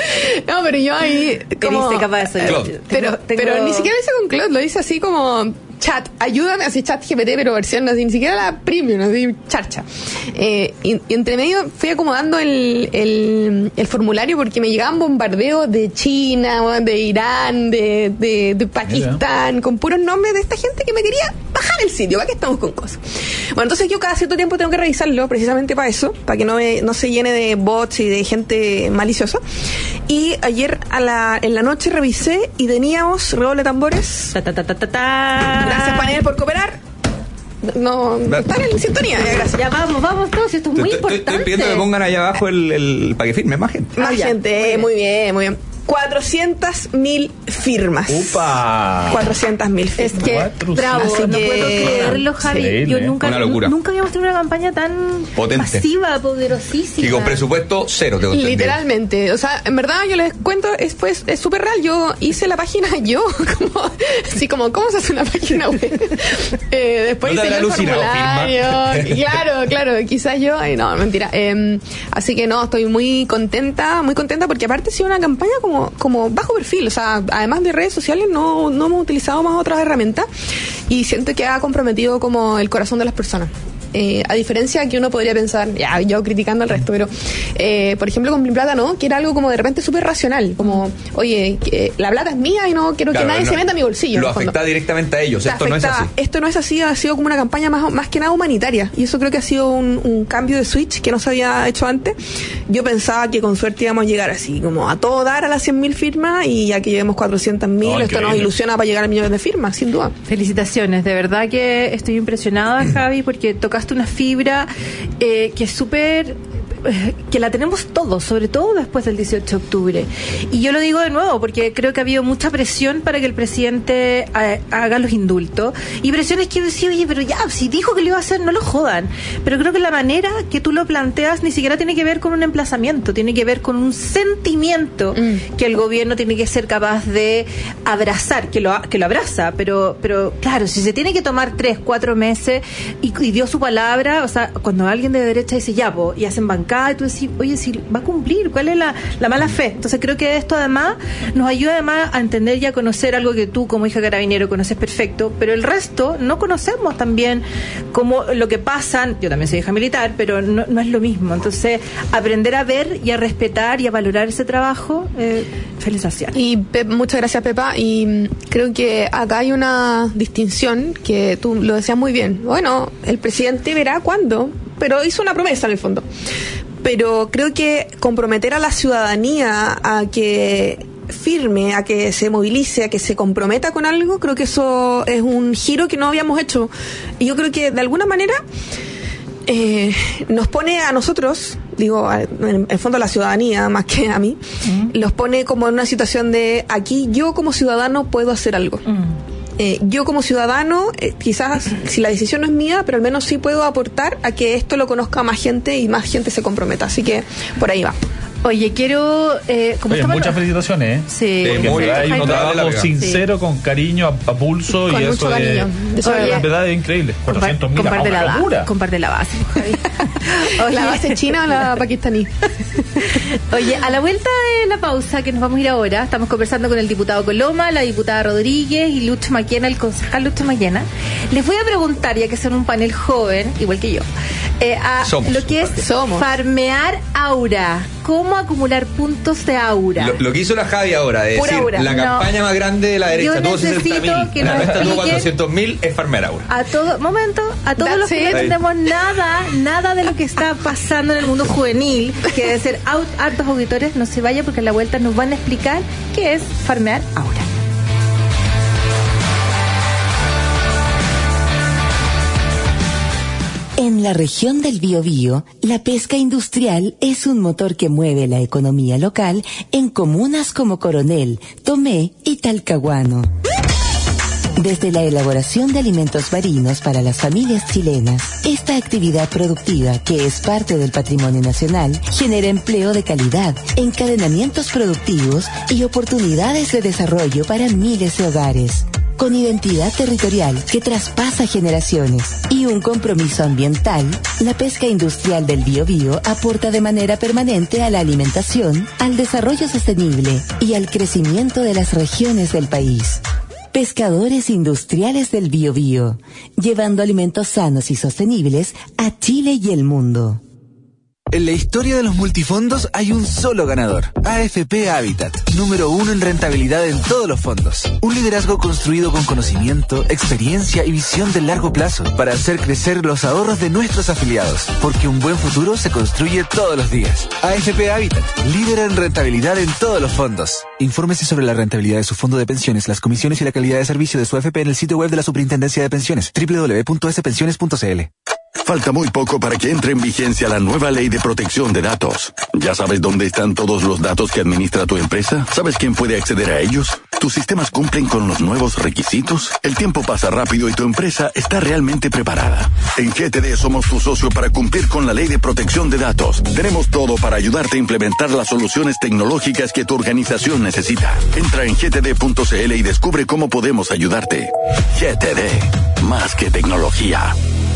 [SPEAKER 6] No, pero yo ahí como
[SPEAKER 2] capaz de
[SPEAKER 6] pero ni siquiera lo hice con Claude, lo hice así como chat, ayúdame, así chat GPT, pero versión así, ni siquiera la premium, así charcha. Y entre medio fui acomodando el formulario porque me llegaban bombardeos de China, de Irán, de Pakistán, con puros nombres de esta gente que me quería bajar el sitio. ¿Para qué estamos con cosas? Bueno, entonces yo cada cierto tiempo tengo que revisarlo precisamente para eso, para que no se llene de bots y de gente maliciosa. Y ayer en la noche revisé y teníamos, redoble de tambores. Gracias, panel, por cooperar. No están en sintonía. Gracias.
[SPEAKER 2] Ya vamos todos, esto es muy importante.
[SPEAKER 8] Estoy pidiendo que pongan allá abajo para que firme más gente.
[SPEAKER 6] Más gente, muy bien. 400.000 firmas.
[SPEAKER 8] ¡Upa!
[SPEAKER 6] 400.000 firmas.
[SPEAKER 2] Es que, bravo,
[SPEAKER 6] Así
[SPEAKER 2] no
[SPEAKER 6] que,
[SPEAKER 2] puedo creerlo, Javi.
[SPEAKER 7] Increíble,
[SPEAKER 2] Yo nunca habíamos tenido una campaña tan
[SPEAKER 8] potente,
[SPEAKER 2] masiva, poderosísima.
[SPEAKER 8] y con presupuesto cero, tengo entendido.
[SPEAKER 6] Literalmente. O sea, en verdad, yo les cuento, es súper real. Yo hice la página ¿cómo se hace una página web? Después
[SPEAKER 8] ¿No te
[SPEAKER 6] hice
[SPEAKER 8] habrá
[SPEAKER 6] yo el
[SPEAKER 8] alucinado
[SPEAKER 6] formulario. Claro, quizás yo. No, mentira. Así que no, estoy muy contenta porque aparte ha sido una campaña como bajo perfil. O sea, además de redes sociales, no hemos utilizado más otras herramientas y siento que ha comprometido como el corazón de las personas. A diferencia que uno podría pensar, ya yo criticando al resto, pero por ejemplo con mi plata no, que era algo como de repente súper racional, como oye, la plata es mía y no quiero que nadie se meta a mi bolsillo.
[SPEAKER 8] Lo afecta directamente a ellos, esto no es así.
[SPEAKER 6] Esto no es así, ha sido como una campaña más que nada humanitaria, y eso creo que ha sido un cambio de switch que no se había hecho antes. Yo pensaba que con suerte íbamos a llegar así, como a todo dar a las 100.000 firmas, y ya que llevemos 400.000, esto nos ilusiona para llegar a millones de firmas, sin duda.
[SPEAKER 2] Felicitaciones, de verdad que estoy impresionada, Javi, porque tocaste una fibra que es súper que la tenemos todos, sobre todo después del 18 de octubre. Y yo lo digo de nuevo porque creo que ha habido mucha presión para que el presidente haga los indultos, y presiones que decía, oye, pero ya, si dijo que lo iba a hacer, no lo jodan. Pero creo que la manera que tú lo planteas ni siquiera tiene que ver con un emplazamiento, tiene que ver con un sentimiento que el gobierno tiene que ser capaz de abrazar, que lo abraza, pero claro, si se tiene que tomar 3-4 meses y dio su palabra, o sea, cuando alguien de derecha dice ya, y hacen bancada, y tú decís, oye, si va a cumplir, ¿cuál es la mala fe? Entonces creo que esto además nos ayuda además a entender y a conocer algo que tú como hija carabinero conoces perfecto, pero el resto no conocemos también como lo que pasan. Yo también soy hija militar, pero no es lo mismo. Entonces aprender a ver y a respetar y a valorar ese trabajo, felicitaciones.
[SPEAKER 6] Y muchas gracias, Pepa, y creo que acá hay una distinción que tú lo decías muy bien. Bueno, el presidente verá cuándo, pero hizo una promesa en el fondo. Pero creo que comprometer a la ciudadanía a que firme, a que se movilice, a que se comprometa con algo, creo que eso es un giro que no habíamos hecho. Y yo creo que de alguna manera nos pone a nosotros, digo, en el fondo a la ciudadanía más que a mí, los pone como en una situación de aquí yo como ciudadano puedo hacer algo. Yo como ciudadano, quizás si la decisión no es mía, pero al menos sí puedo aportar a que esto lo conozca más gente y más gente se comprometa. Así que por ahí va.
[SPEAKER 2] Oye, quiero...
[SPEAKER 7] muchas felicitaciones,
[SPEAKER 2] Sí.
[SPEAKER 7] Hay un trabajo sincero, con cariño, a pulso,
[SPEAKER 6] con
[SPEAKER 7] y
[SPEAKER 6] mucho
[SPEAKER 7] eso
[SPEAKER 6] cariño.
[SPEAKER 7] en verdad es increíble. 400.000,
[SPEAKER 2] comparte la base, Javi.
[SPEAKER 6] ¿O la base china o la pakistaní?
[SPEAKER 2] Oye, a la vuelta de la pausa, que nos vamos a ir ahora, estamos conversando con el diputado Coloma, la diputada Rodríguez y Lucho Maquena, el concejal Lucho Maquena. Les voy a preguntar, ya que son un panel joven, igual que yo, lo que es farmear aura. ¿Cómo acumular puntos de aura?
[SPEAKER 8] Lo que hizo la Javi ahora, es decir,
[SPEAKER 2] aura.
[SPEAKER 8] La campaña más grande de la derecha, tuvo 60.000,
[SPEAKER 2] que
[SPEAKER 8] la nuestra tuvo
[SPEAKER 2] 400.000
[SPEAKER 8] es farmear aura.
[SPEAKER 2] A todos los que no entendemos nada de lo que está pasando en el mundo juvenil, que debe ser hartos auditores, no se vaya porque a la vuelta nos van a explicar qué es farmear aura.
[SPEAKER 9] En la región del Biobío, la pesca industrial es un motor que mueve la economía local en comunas como Coronel, Tomé y Talcahuano. Desde la elaboración de alimentos marinos para las familias chilenas, esta actividad productiva, que es parte del patrimonio nacional, genera empleo de calidad, encadenamientos productivos y oportunidades de desarrollo para miles de hogares. Con identidad territorial que traspasa generaciones y un compromiso ambiental, la pesca industrial del Biobío aporta de manera permanente a la alimentación, al desarrollo sostenible y al crecimiento de las regiones del país. Pescadores Industriales del Biobío, llevando alimentos sanos y sostenibles a Chile y el mundo.
[SPEAKER 10] En la historia de los multifondos hay un solo ganador, AFP Habitat, número 1 en rentabilidad en todos los fondos. Un liderazgo construido con conocimiento, experiencia y visión de largo plazo para hacer crecer los ahorros de nuestros afiliados, porque un buen futuro se construye todos los días. AFP Habitat, líder en rentabilidad en todos los fondos. Infórmese sobre la rentabilidad de su fondo de pensiones, las comisiones y la calidad de servicio de su AFP en el sitio web de la Superintendencia de Pensiones, www.spensiones.cl.
[SPEAKER 11] Falta muy poco para que entre en vigencia la nueva ley de protección de datos. ¿Ya sabes dónde están todos los datos que administra tu empresa? ¿Sabes quién puede acceder a ellos? ¿Tus sistemas cumplen con los nuevos requisitos? El tiempo pasa rápido y tu empresa está realmente preparada. En GTD somos tu socio para cumplir con la ley de protección de datos. Tenemos todo para ayudarte a implementar las soluciones tecnológicas que tu organización necesita. Entra en gtd.cl y descubre cómo podemos ayudarte. GTD, más que tecnología.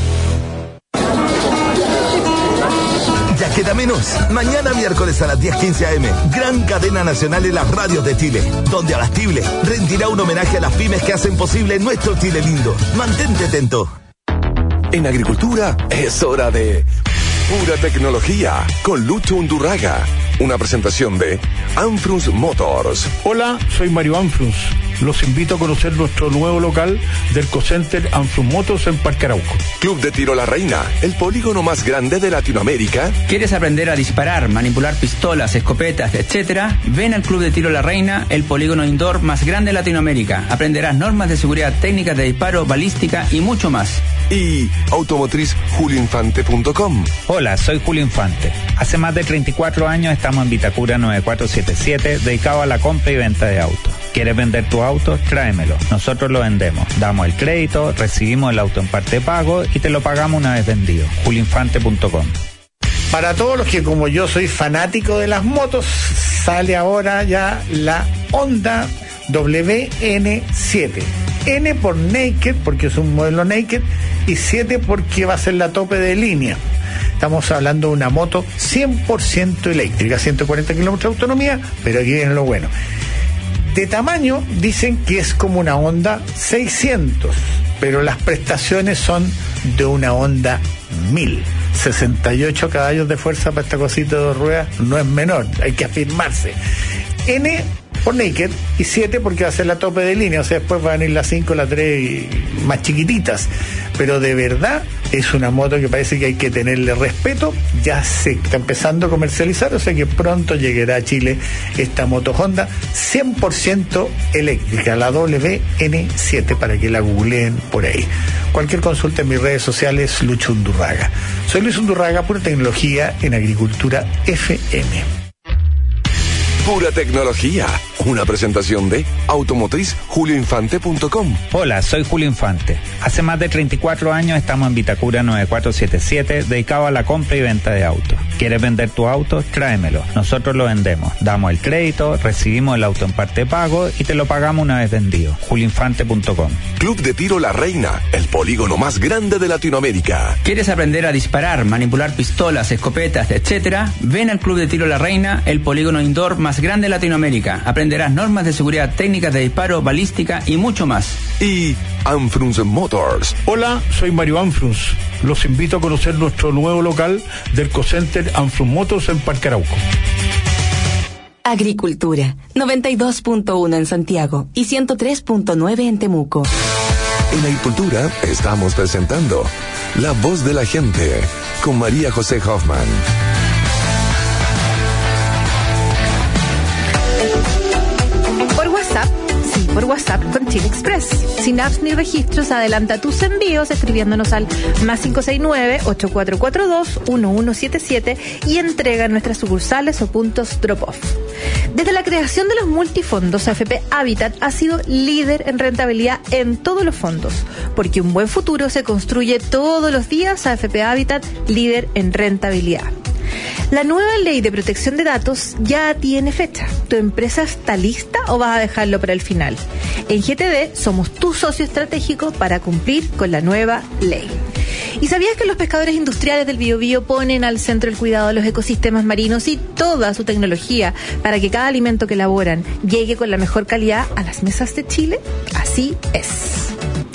[SPEAKER 3] Ya queda menos. Mañana miércoles a las 10:15 a.m. Gran cadena nacional en las radios de Chile, donde Abastible rendirá un homenaje a las pymes que hacen posible nuestro Chile lindo. Mantente atento.
[SPEAKER 1] En agricultura es hora de pura tecnología con Lucho Undurraga. Una presentación de Anfrunz Motors.
[SPEAKER 12] Hola, soy Mario Anfrunz. Los invito a conocer nuestro nuevo local del Cocenter Anfrunz Motors en Parque Arauco.
[SPEAKER 1] Club de Tiro La Reina, el polígono más grande de Latinoamérica.
[SPEAKER 13] ¿Quieres aprender a disparar, manipular pistolas, escopetas, etcétera? Ven al Club de Tiro La Reina, el polígono indoor más grande de Latinoamérica. Aprenderás normas de seguridad, técnicas de disparo, balística y mucho más.
[SPEAKER 1] Y automotriz.julioinfante.com.
[SPEAKER 14] Hola, soy Julio Infante. Hace más de 34 años estamos en Vitacura 9477, dedicado a la compra y venta de autos. ¿Quieres vender tu auto? Tráemelo. Nosotros lo vendemos. Damos el crédito, recibimos el auto en parte de pago y te lo pagamos una vez vendido. julioinfante.com.
[SPEAKER 12] Para todos los que como yo soy fanático de las motos, sale ahora ya la Honda WN7. N por Naked, porque es un modelo Naked, y 7 porque va a ser la tope de línea. Estamos hablando de una moto 100% eléctrica, 140 kilómetros de autonomía, pero aquí viene lo bueno. De tamaño dicen que es como una Honda 600, pero las prestaciones son de una Honda 1000. 68 caballos de fuerza para esta cosita de dos ruedas no es menor, hay que afirmarse. N por Naked y 7 porque va a ser la tope de línea, o sea, después van a ir las 5, las 3 más chiquititas, pero de verdad es una moto que parece que hay que tenerle respeto. Ya se está empezando a comercializar, o sea que pronto llegará a Chile esta moto Honda 100% eléctrica, la WN7, para que la googleen por ahí. Cualquier consulta en mis redes sociales, Lucho Undurraga. Soy Luis Undurraga, pura tecnología en agricultura FM.
[SPEAKER 1] Pura tecnología, una presentación de automotriz.julioinfante.com.
[SPEAKER 14] Hola, soy Julio Infante. Hace más de 34 años estamos en Vitacura 9477, dedicado a la compra y venta de autos. ¿Quieres vender tu auto? Tráemelo. Nosotros lo vendemos. Damos el crédito, recibimos el auto en parte de pago y te lo pagamos una vez vendido. julioinfante.com.
[SPEAKER 1] Club de Tiro La Reina, el polígono más grande de Latinoamérica.
[SPEAKER 13] ¿Quieres aprender a disparar, manipular pistolas, escopetas, etcétera? Ven al Club de Tiro La Reina, el polígono indoor más grande de Latinoamérica. Aprenderás normas de seguridad, técnicas de disparo, balística y mucho más.
[SPEAKER 1] Y Anfrunz Motors.
[SPEAKER 12] Hola, soy Mario Anfrunz. Los invito a conocer nuestro nuevo local del Cocenter Anfrunz Motors en Parque Arauco.
[SPEAKER 9] Agricultura, 92.1 en Santiago y 103.9 en Temuco.
[SPEAKER 1] En Agricultura estamos presentando La Voz de la Gente con María José Hoffman.
[SPEAKER 2] Por WhatsApp con Chile Express. Sin apps ni registros, adelanta tus envíos escribiéndonos al +569-8442-1177 y entrega en nuestras sucursales o puntos drop-off. Desde la creación de los multifondos, AFP Habitat ha sido líder en rentabilidad en todos los fondos, porque un buen futuro se construye todos los días. AFP Habitat, líder en rentabilidad. La nueva ley de protección de datos ya tiene fecha. ¿Tu empresa está lista o vas a dejarlo para el final? En GTD somos tu socio estratégico para cumplir con la nueva ley. ¿Y sabías que los pescadores industriales del Biobío ponen al centro el cuidado de los ecosistemas marinos y toda su tecnología para que cada alimento que elaboran llegue con la mejor calidad a las mesas de Chile? Así es.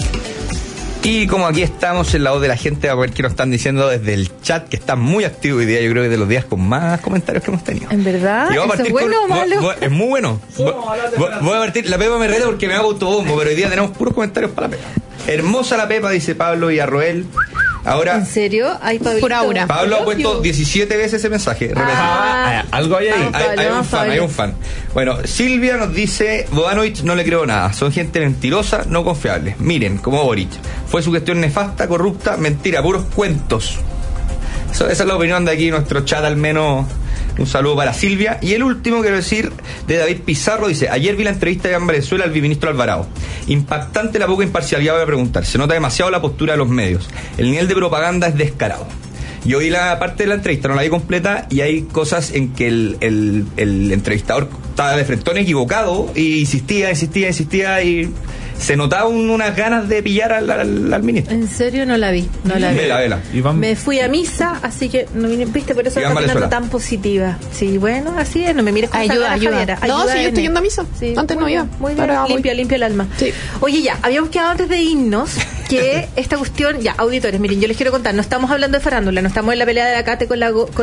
[SPEAKER 8] Y como aquí estamos en la voz de la gente, a ver qué nos están diciendo desde el chat, que está muy activo hoy día, yo creo que de los días con más comentarios que hemos tenido.
[SPEAKER 2] ¿En verdad?
[SPEAKER 8] ¿Eso
[SPEAKER 2] es bueno o malo?
[SPEAKER 8] Es muy bueno. Voy a partir, la Pepa me reta porque me hago autobombo, pero hoy día tenemos puros comentarios para la Pepa. Hermosa la Pepa, dice Pablo y Arroel. Ahora,
[SPEAKER 2] ¿en serio? Hay
[SPEAKER 8] Pablo ha puesto 17 veces ese mensaje.
[SPEAKER 7] Algo hay ahí.
[SPEAKER 8] Hay un fan. Bueno, Silvia nos dice: Bodanovich no le creo nada. Son gente mentirosa, no confiable. Miren, como Boric. Fue su gestión nefasta, corrupta, mentira, puros cuentos. Esa es la opinión de aquí, nuestro chat al menos. Un saludo para Silvia. Y el último, quiero decir, de David Pizarro, dice: ayer vi la entrevista de en Venezuela al viceministro Alvarado. Impactante la poca imparcialidad, voy a preguntar. Se nota demasiado la postura de los medios. El nivel de propaganda es descarado. Yo vi la parte de la entrevista, no la vi completa, y hay cosas en que el entrevistador estaba de frentón equivocado y insistía y se notaba unas ganas de pillar al ministro.
[SPEAKER 2] ¿En serio? No la vi.
[SPEAKER 8] Vela.
[SPEAKER 2] Me fui a misa, así que no vine, viste, por eso está opinando tan positiva. Sí, bueno, así es, no me mires con
[SPEAKER 6] ayuda. No, si yo estoy yendo a misa.
[SPEAKER 2] Sí,
[SPEAKER 6] antes no iba.
[SPEAKER 2] Muy bien, limpia el alma. Sí. Oye, ya, habíamos quedado antes de irnos que esta cuestión, ya, auditores, miren, yo les quiero contar, no estamos hablando de farándula, no estamos en la pelea de la Cate de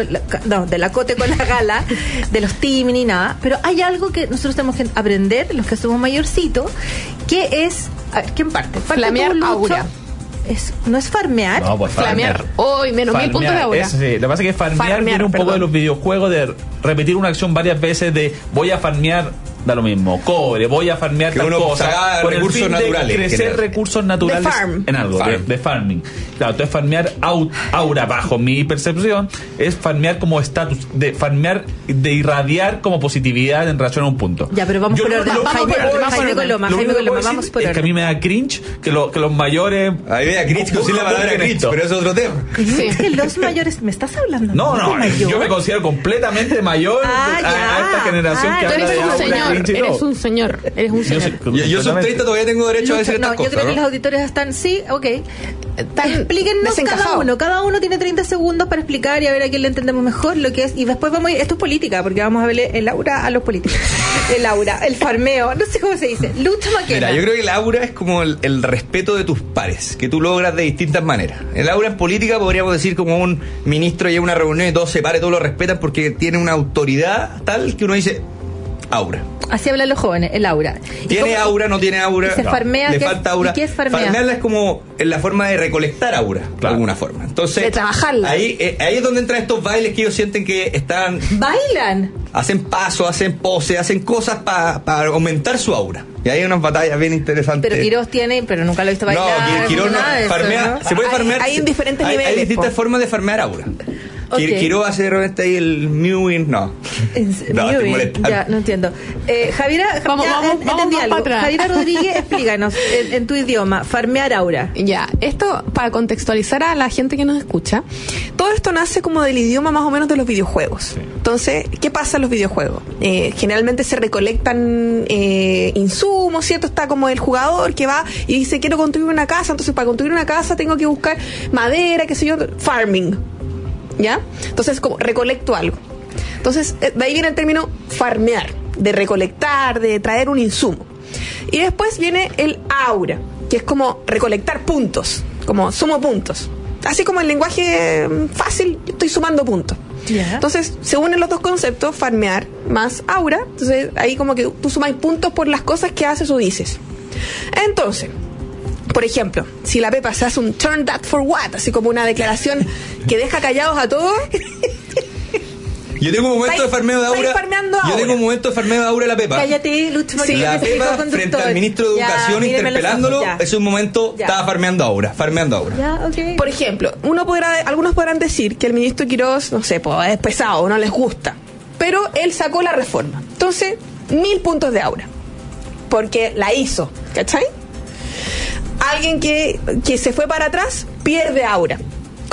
[SPEAKER 2] la Cote con la Gala, de los Timi ni nada, pero hay algo que nosotros tenemos que aprender, los que somos mayorcitos, que es, a ver, ¿quién parte?
[SPEAKER 6] Flamear aura.
[SPEAKER 2] ¿No es farmear?
[SPEAKER 7] No, pues
[SPEAKER 6] flamear. Hoy menos 1000 puntos de aura.
[SPEAKER 7] Sí. Lo que pasa es que farmear viene un poco de los videojuegos, de repetir una acción varias veces, de voy a farmear, da lo mismo, cobre, voy a farmear
[SPEAKER 8] que
[SPEAKER 7] tal cosa,
[SPEAKER 8] con recursos el fin naturales,
[SPEAKER 7] de crecer recursos naturales en algo, de farming. Claro, entonces farmear aura, bajo mi percepción, es farmear como estatus, de farmear, de irradiar como positividad en relación a un punto.
[SPEAKER 2] Ya, pero vamos por orden. Jaime Coloma, vamos por orden.
[SPEAKER 7] Es que a mí me da cringe que los mayores...
[SPEAKER 8] A mí me da cringe decir la palabra cringe, pero es otro tema.
[SPEAKER 2] Es que los mayores, ¿me estás hablando?
[SPEAKER 7] No, yo me considero completamente mayor a esta generación que habla de aura.
[SPEAKER 6] Eres un señor.
[SPEAKER 8] Yo soy 30, todavía tengo derecho a decir estas cosas.
[SPEAKER 2] Yo creo que los auditores están, sí, ok. Explíquennos cada uno tiene 30 segundos para explicar y a ver a quién le entendemos mejor lo que es. Y después vamos a ir, esto es política, porque vamos a verle el aura a los políticos. El aura, el farmeo, no sé cómo se dice. Lucha Maquena.
[SPEAKER 8] Mira, yo creo que el aura es como el respeto de tus pares, que tú logras de distintas maneras. El aura en política podríamos decir como un ministro llega a una reunión y todos se paran, todos lo respetan porque tiene una autoridad tal que uno dice aura.
[SPEAKER 2] Así hablan los jóvenes, el aura.
[SPEAKER 8] ¿Tiene aura, no tiene aura?
[SPEAKER 2] Se farmea,
[SPEAKER 8] le falta aura.
[SPEAKER 2] ¿Y qué es farmear?
[SPEAKER 8] Farmearla es como en la forma de recolectar aura, de alguna forma. Entonces,
[SPEAKER 6] de trabajarla.
[SPEAKER 8] Ahí es donde entran estos bailes que ellos sienten que están...
[SPEAKER 2] ¿Bailan?
[SPEAKER 8] Hacen pasos, hacen poses, hacen cosas para aumentar su aura. Y hay unas batallas bien interesantes.
[SPEAKER 2] Pero Quirós tiene, pero nunca lo he visto bailar.
[SPEAKER 8] No, Quirós no, farmea, ¿no? Se puede farmear.
[SPEAKER 6] Hay en diferentes niveles.
[SPEAKER 8] Hay distintas formas de farmear aura. Okay. Quirós hace de repente ahí el mewing, no.
[SPEAKER 2] Ya, no entiendo. Javiera,
[SPEAKER 6] vamos
[SPEAKER 2] entendí algo. Javiera Rodríguez, explícanos en tu idioma, farmear aura.
[SPEAKER 6] Ya, esto para contextualizar a la gente que nos escucha, todo esto nace como del idioma más o menos de los videojuegos. Sí. Entonces, ¿qué pasa en los videojuegos? Generalmente se recolectan insumos, ¿cierto? Está como el jugador que va y dice, quiero construir una casa, entonces para construir una casa tengo que buscar madera, qué sé yo, farming. ¿Ya? Entonces, como recolecto algo. Entonces, de ahí viene el término farmear, de recolectar, de traer un insumo. Y después viene el aura, que es como recolectar puntos, como sumo puntos. Así como en lenguaje fácil, yo estoy sumando puntos. Yeah. Entonces, se unen los dos conceptos, farmear más aura. Entonces, ahí como que tú sumas puntos por las cosas que haces o dices. Entonces, por ejemplo, si la Pepa se hace un turn that for what, así como una declaración que deja callados a todos.
[SPEAKER 8] Yo tengo un momento de farmeo de aura. Yo tengo un momento de farmeo de aura la Pepa.
[SPEAKER 2] Cállate, Lucho.
[SPEAKER 8] Sí, la Pepa frente al ministro de Educación interpelándolo, es un momento, estaba farmeando aura.
[SPEAKER 2] Ya, okay.
[SPEAKER 6] Por ejemplo, algunos podrán decir que el ministro Quirós, no sé, pues, es pesado, no les gusta. Pero él sacó la reforma. Entonces, 1000 puntos de aura. Porque la hizo, ¿cachai? Alguien que se fue para atrás pierde aura.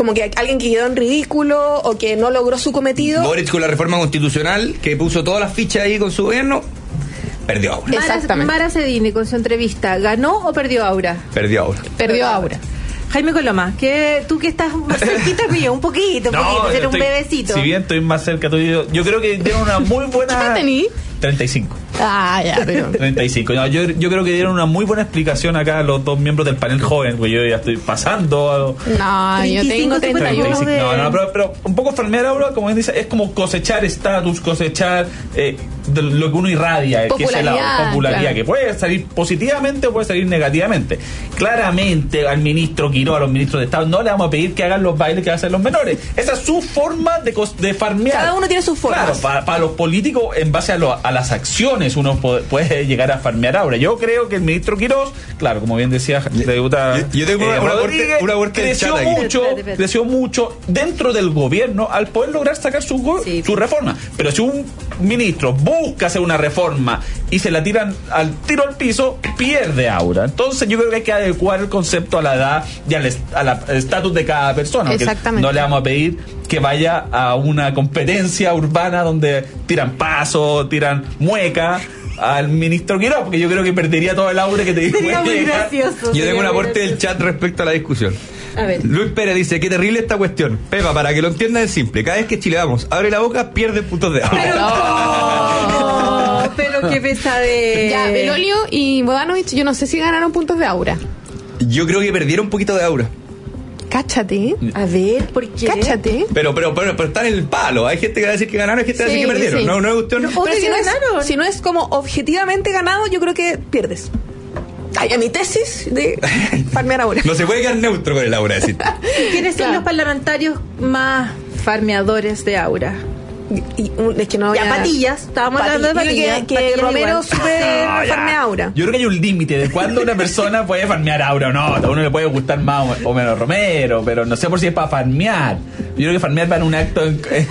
[SPEAKER 6] como que alguien que quedó en ridículo o que no logró su cometido.
[SPEAKER 8] Boric con la reforma constitucional, que puso todas las fichas ahí con su gobierno, perdió aura.
[SPEAKER 6] Exactamente.
[SPEAKER 2] Mara Cedini, con su entrevista, ¿ganó o perdió aura?
[SPEAKER 8] Perdió aura.
[SPEAKER 6] Perdió aura.
[SPEAKER 2] Jaime Coloma, que tú que estás más cerquita mío, un poquito, eres un bebecito.
[SPEAKER 7] Si bien estoy más cerca tuyo, yo creo que dieron una muy buena...
[SPEAKER 6] ¿Qué tení?
[SPEAKER 7] 35.
[SPEAKER 6] Ah, ya, pero...
[SPEAKER 7] 35. No, yo creo que dieron una muy buena explicación acá los dos miembros del panel joven, porque yo ya estoy pasando.
[SPEAKER 6] No, yo tengo 31.
[SPEAKER 7] No, pero un poco farmear ahora, como dice, es como cosechar estatus, cosechar de lo que uno irradia, que es la popularidad, claro, que puede salir positivamente o puede salir negativamente. Claramente al ministro Quiró, a los ministros de Estado, no le vamos a pedir que hagan los bailes que hacen los menores. Esa es su forma de farmear.
[SPEAKER 6] Cada uno tiene su forma.
[SPEAKER 7] Claro, para los políticos, en base a las acciones, uno puede llegar a farmear ahora. Yo creo que el ministro Quirós, claro, como bien decía la diputada,
[SPEAKER 8] yo tengo una
[SPEAKER 7] creció mucho dentro del gobierno al poder lograr sacar su reforma. Pero si un ministro busca hacer una reforma y se la tiran al tiro al piso, pierde aura. Entonces yo creo que hay que adecuar el concepto a la edad y al estatus de cada persona.
[SPEAKER 6] Exactamente.
[SPEAKER 7] No le vamos a pedir que vaya a una competencia urbana donde tiran paso, tiran mueca al ministro Quirós, porque yo creo que perdería todo el aura que te digo.
[SPEAKER 2] Sería muy gracioso.
[SPEAKER 8] Yo tengo un aporte del chat respecto a la discusión.
[SPEAKER 2] A ver.
[SPEAKER 8] Luis Pérez dice, qué terrible esta cuestión. Pepa, para que lo entiendan es simple. Cada vez que Chile Vamos abre la boca, pierde puntos de aura.
[SPEAKER 2] Pero qué pesadez.
[SPEAKER 6] Ya, Belolio y Bodanovich, yo no sé si ganaron puntos de aura.
[SPEAKER 8] Yo creo que perdieron un poquito de aura.
[SPEAKER 6] Cáchate.
[SPEAKER 2] A ver, ¿por qué?
[SPEAKER 6] Cáchate.
[SPEAKER 8] Pero están en el palo. Hay gente que va a decir que ganaron, hay gente que va a decir que perdieron.
[SPEAKER 6] Sí.
[SPEAKER 8] No es cuestión.
[SPEAKER 6] Pero si no es como objetivamente ganado, yo creo que pierdes. Ay, a mi tesis de farmear aura.
[SPEAKER 8] No se puede quedar neutro con el aura, decir.
[SPEAKER 2] ¿Quiénes son los parlamentarios más farmeadores de aura?
[SPEAKER 6] Es que no
[SPEAKER 2] ya, Patillas, estábamos hablando de Patillas.
[SPEAKER 6] Que Romero super farmea aura.
[SPEAKER 7] Yo creo que hay un límite de cuándo una persona puede farmear aura o no. A uno le puede gustar más o menos Romero, pero no sé por si es para farmear. Yo creo que farmear para un acto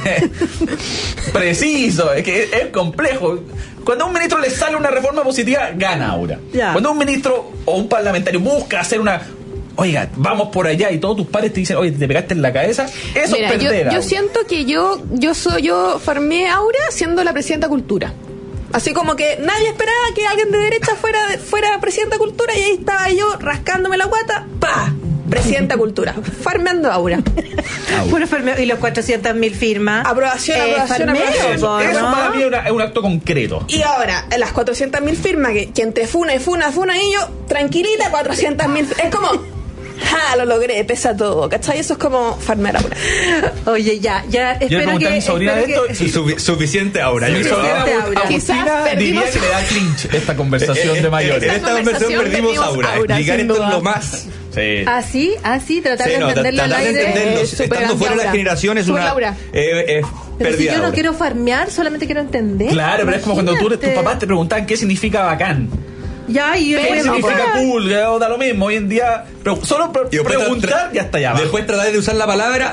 [SPEAKER 7] preciso, es que es complejo. Cuando a un ministro le sale una reforma positiva, gana aura. Ya. Cuando un ministro o un parlamentario busca hacer una... Oiga, vamos por allá y todos tus padres te dicen, oye, te pegaste en la cabeza, eso es perder.
[SPEAKER 6] Yo siento que yo farmeé aura siendo la presidenta de Cultura. Así como que nadie esperaba que alguien de derecha fuera presidenta de Cultura y ahí estaba yo rascándome la guata, ¡pah! Presidenta de Cultura, farmeando aura.
[SPEAKER 2] Bueno, y los 400.000 firmas.
[SPEAKER 6] Aprobación.
[SPEAKER 7] Eso para mí es un acto concreto.
[SPEAKER 6] Y ahora, las 400.000 firmas, que entre funa y yo, tranquilita, 400.000. Es como... lo logré, pesa todo, ¿cachai? Eso es como farmear aura.
[SPEAKER 2] Oye, ya, espero que...
[SPEAKER 7] mi sobrina de esto y
[SPEAKER 8] suficiente aura.
[SPEAKER 7] Mi sobrina Agustina diría que le da clinch esta conversación de mayores.
[SPEAKER 8] En esta conversación perdimos aura. Explicar esto es lo más...
[SPEAKER 2] Sí. Así, tratar de entenderlo al aire.
[SPEAKER 8] Estando fuera de la generación es una
[SPEAKER 2] pero si yo no quiero farmear, solamente quiero entender.
[SPEAKER 7] Claro, pero es como cuando tus papás te preguntaban qué significa bacán.
[SPEAKER 2] Ya, y
[SPEAKER 7] ¿qué significa cool? Da lo mismo. Hoy en día, pero solo preguntar ya está ya.
[SPEAKER 8] Después tratar de usar la palabra.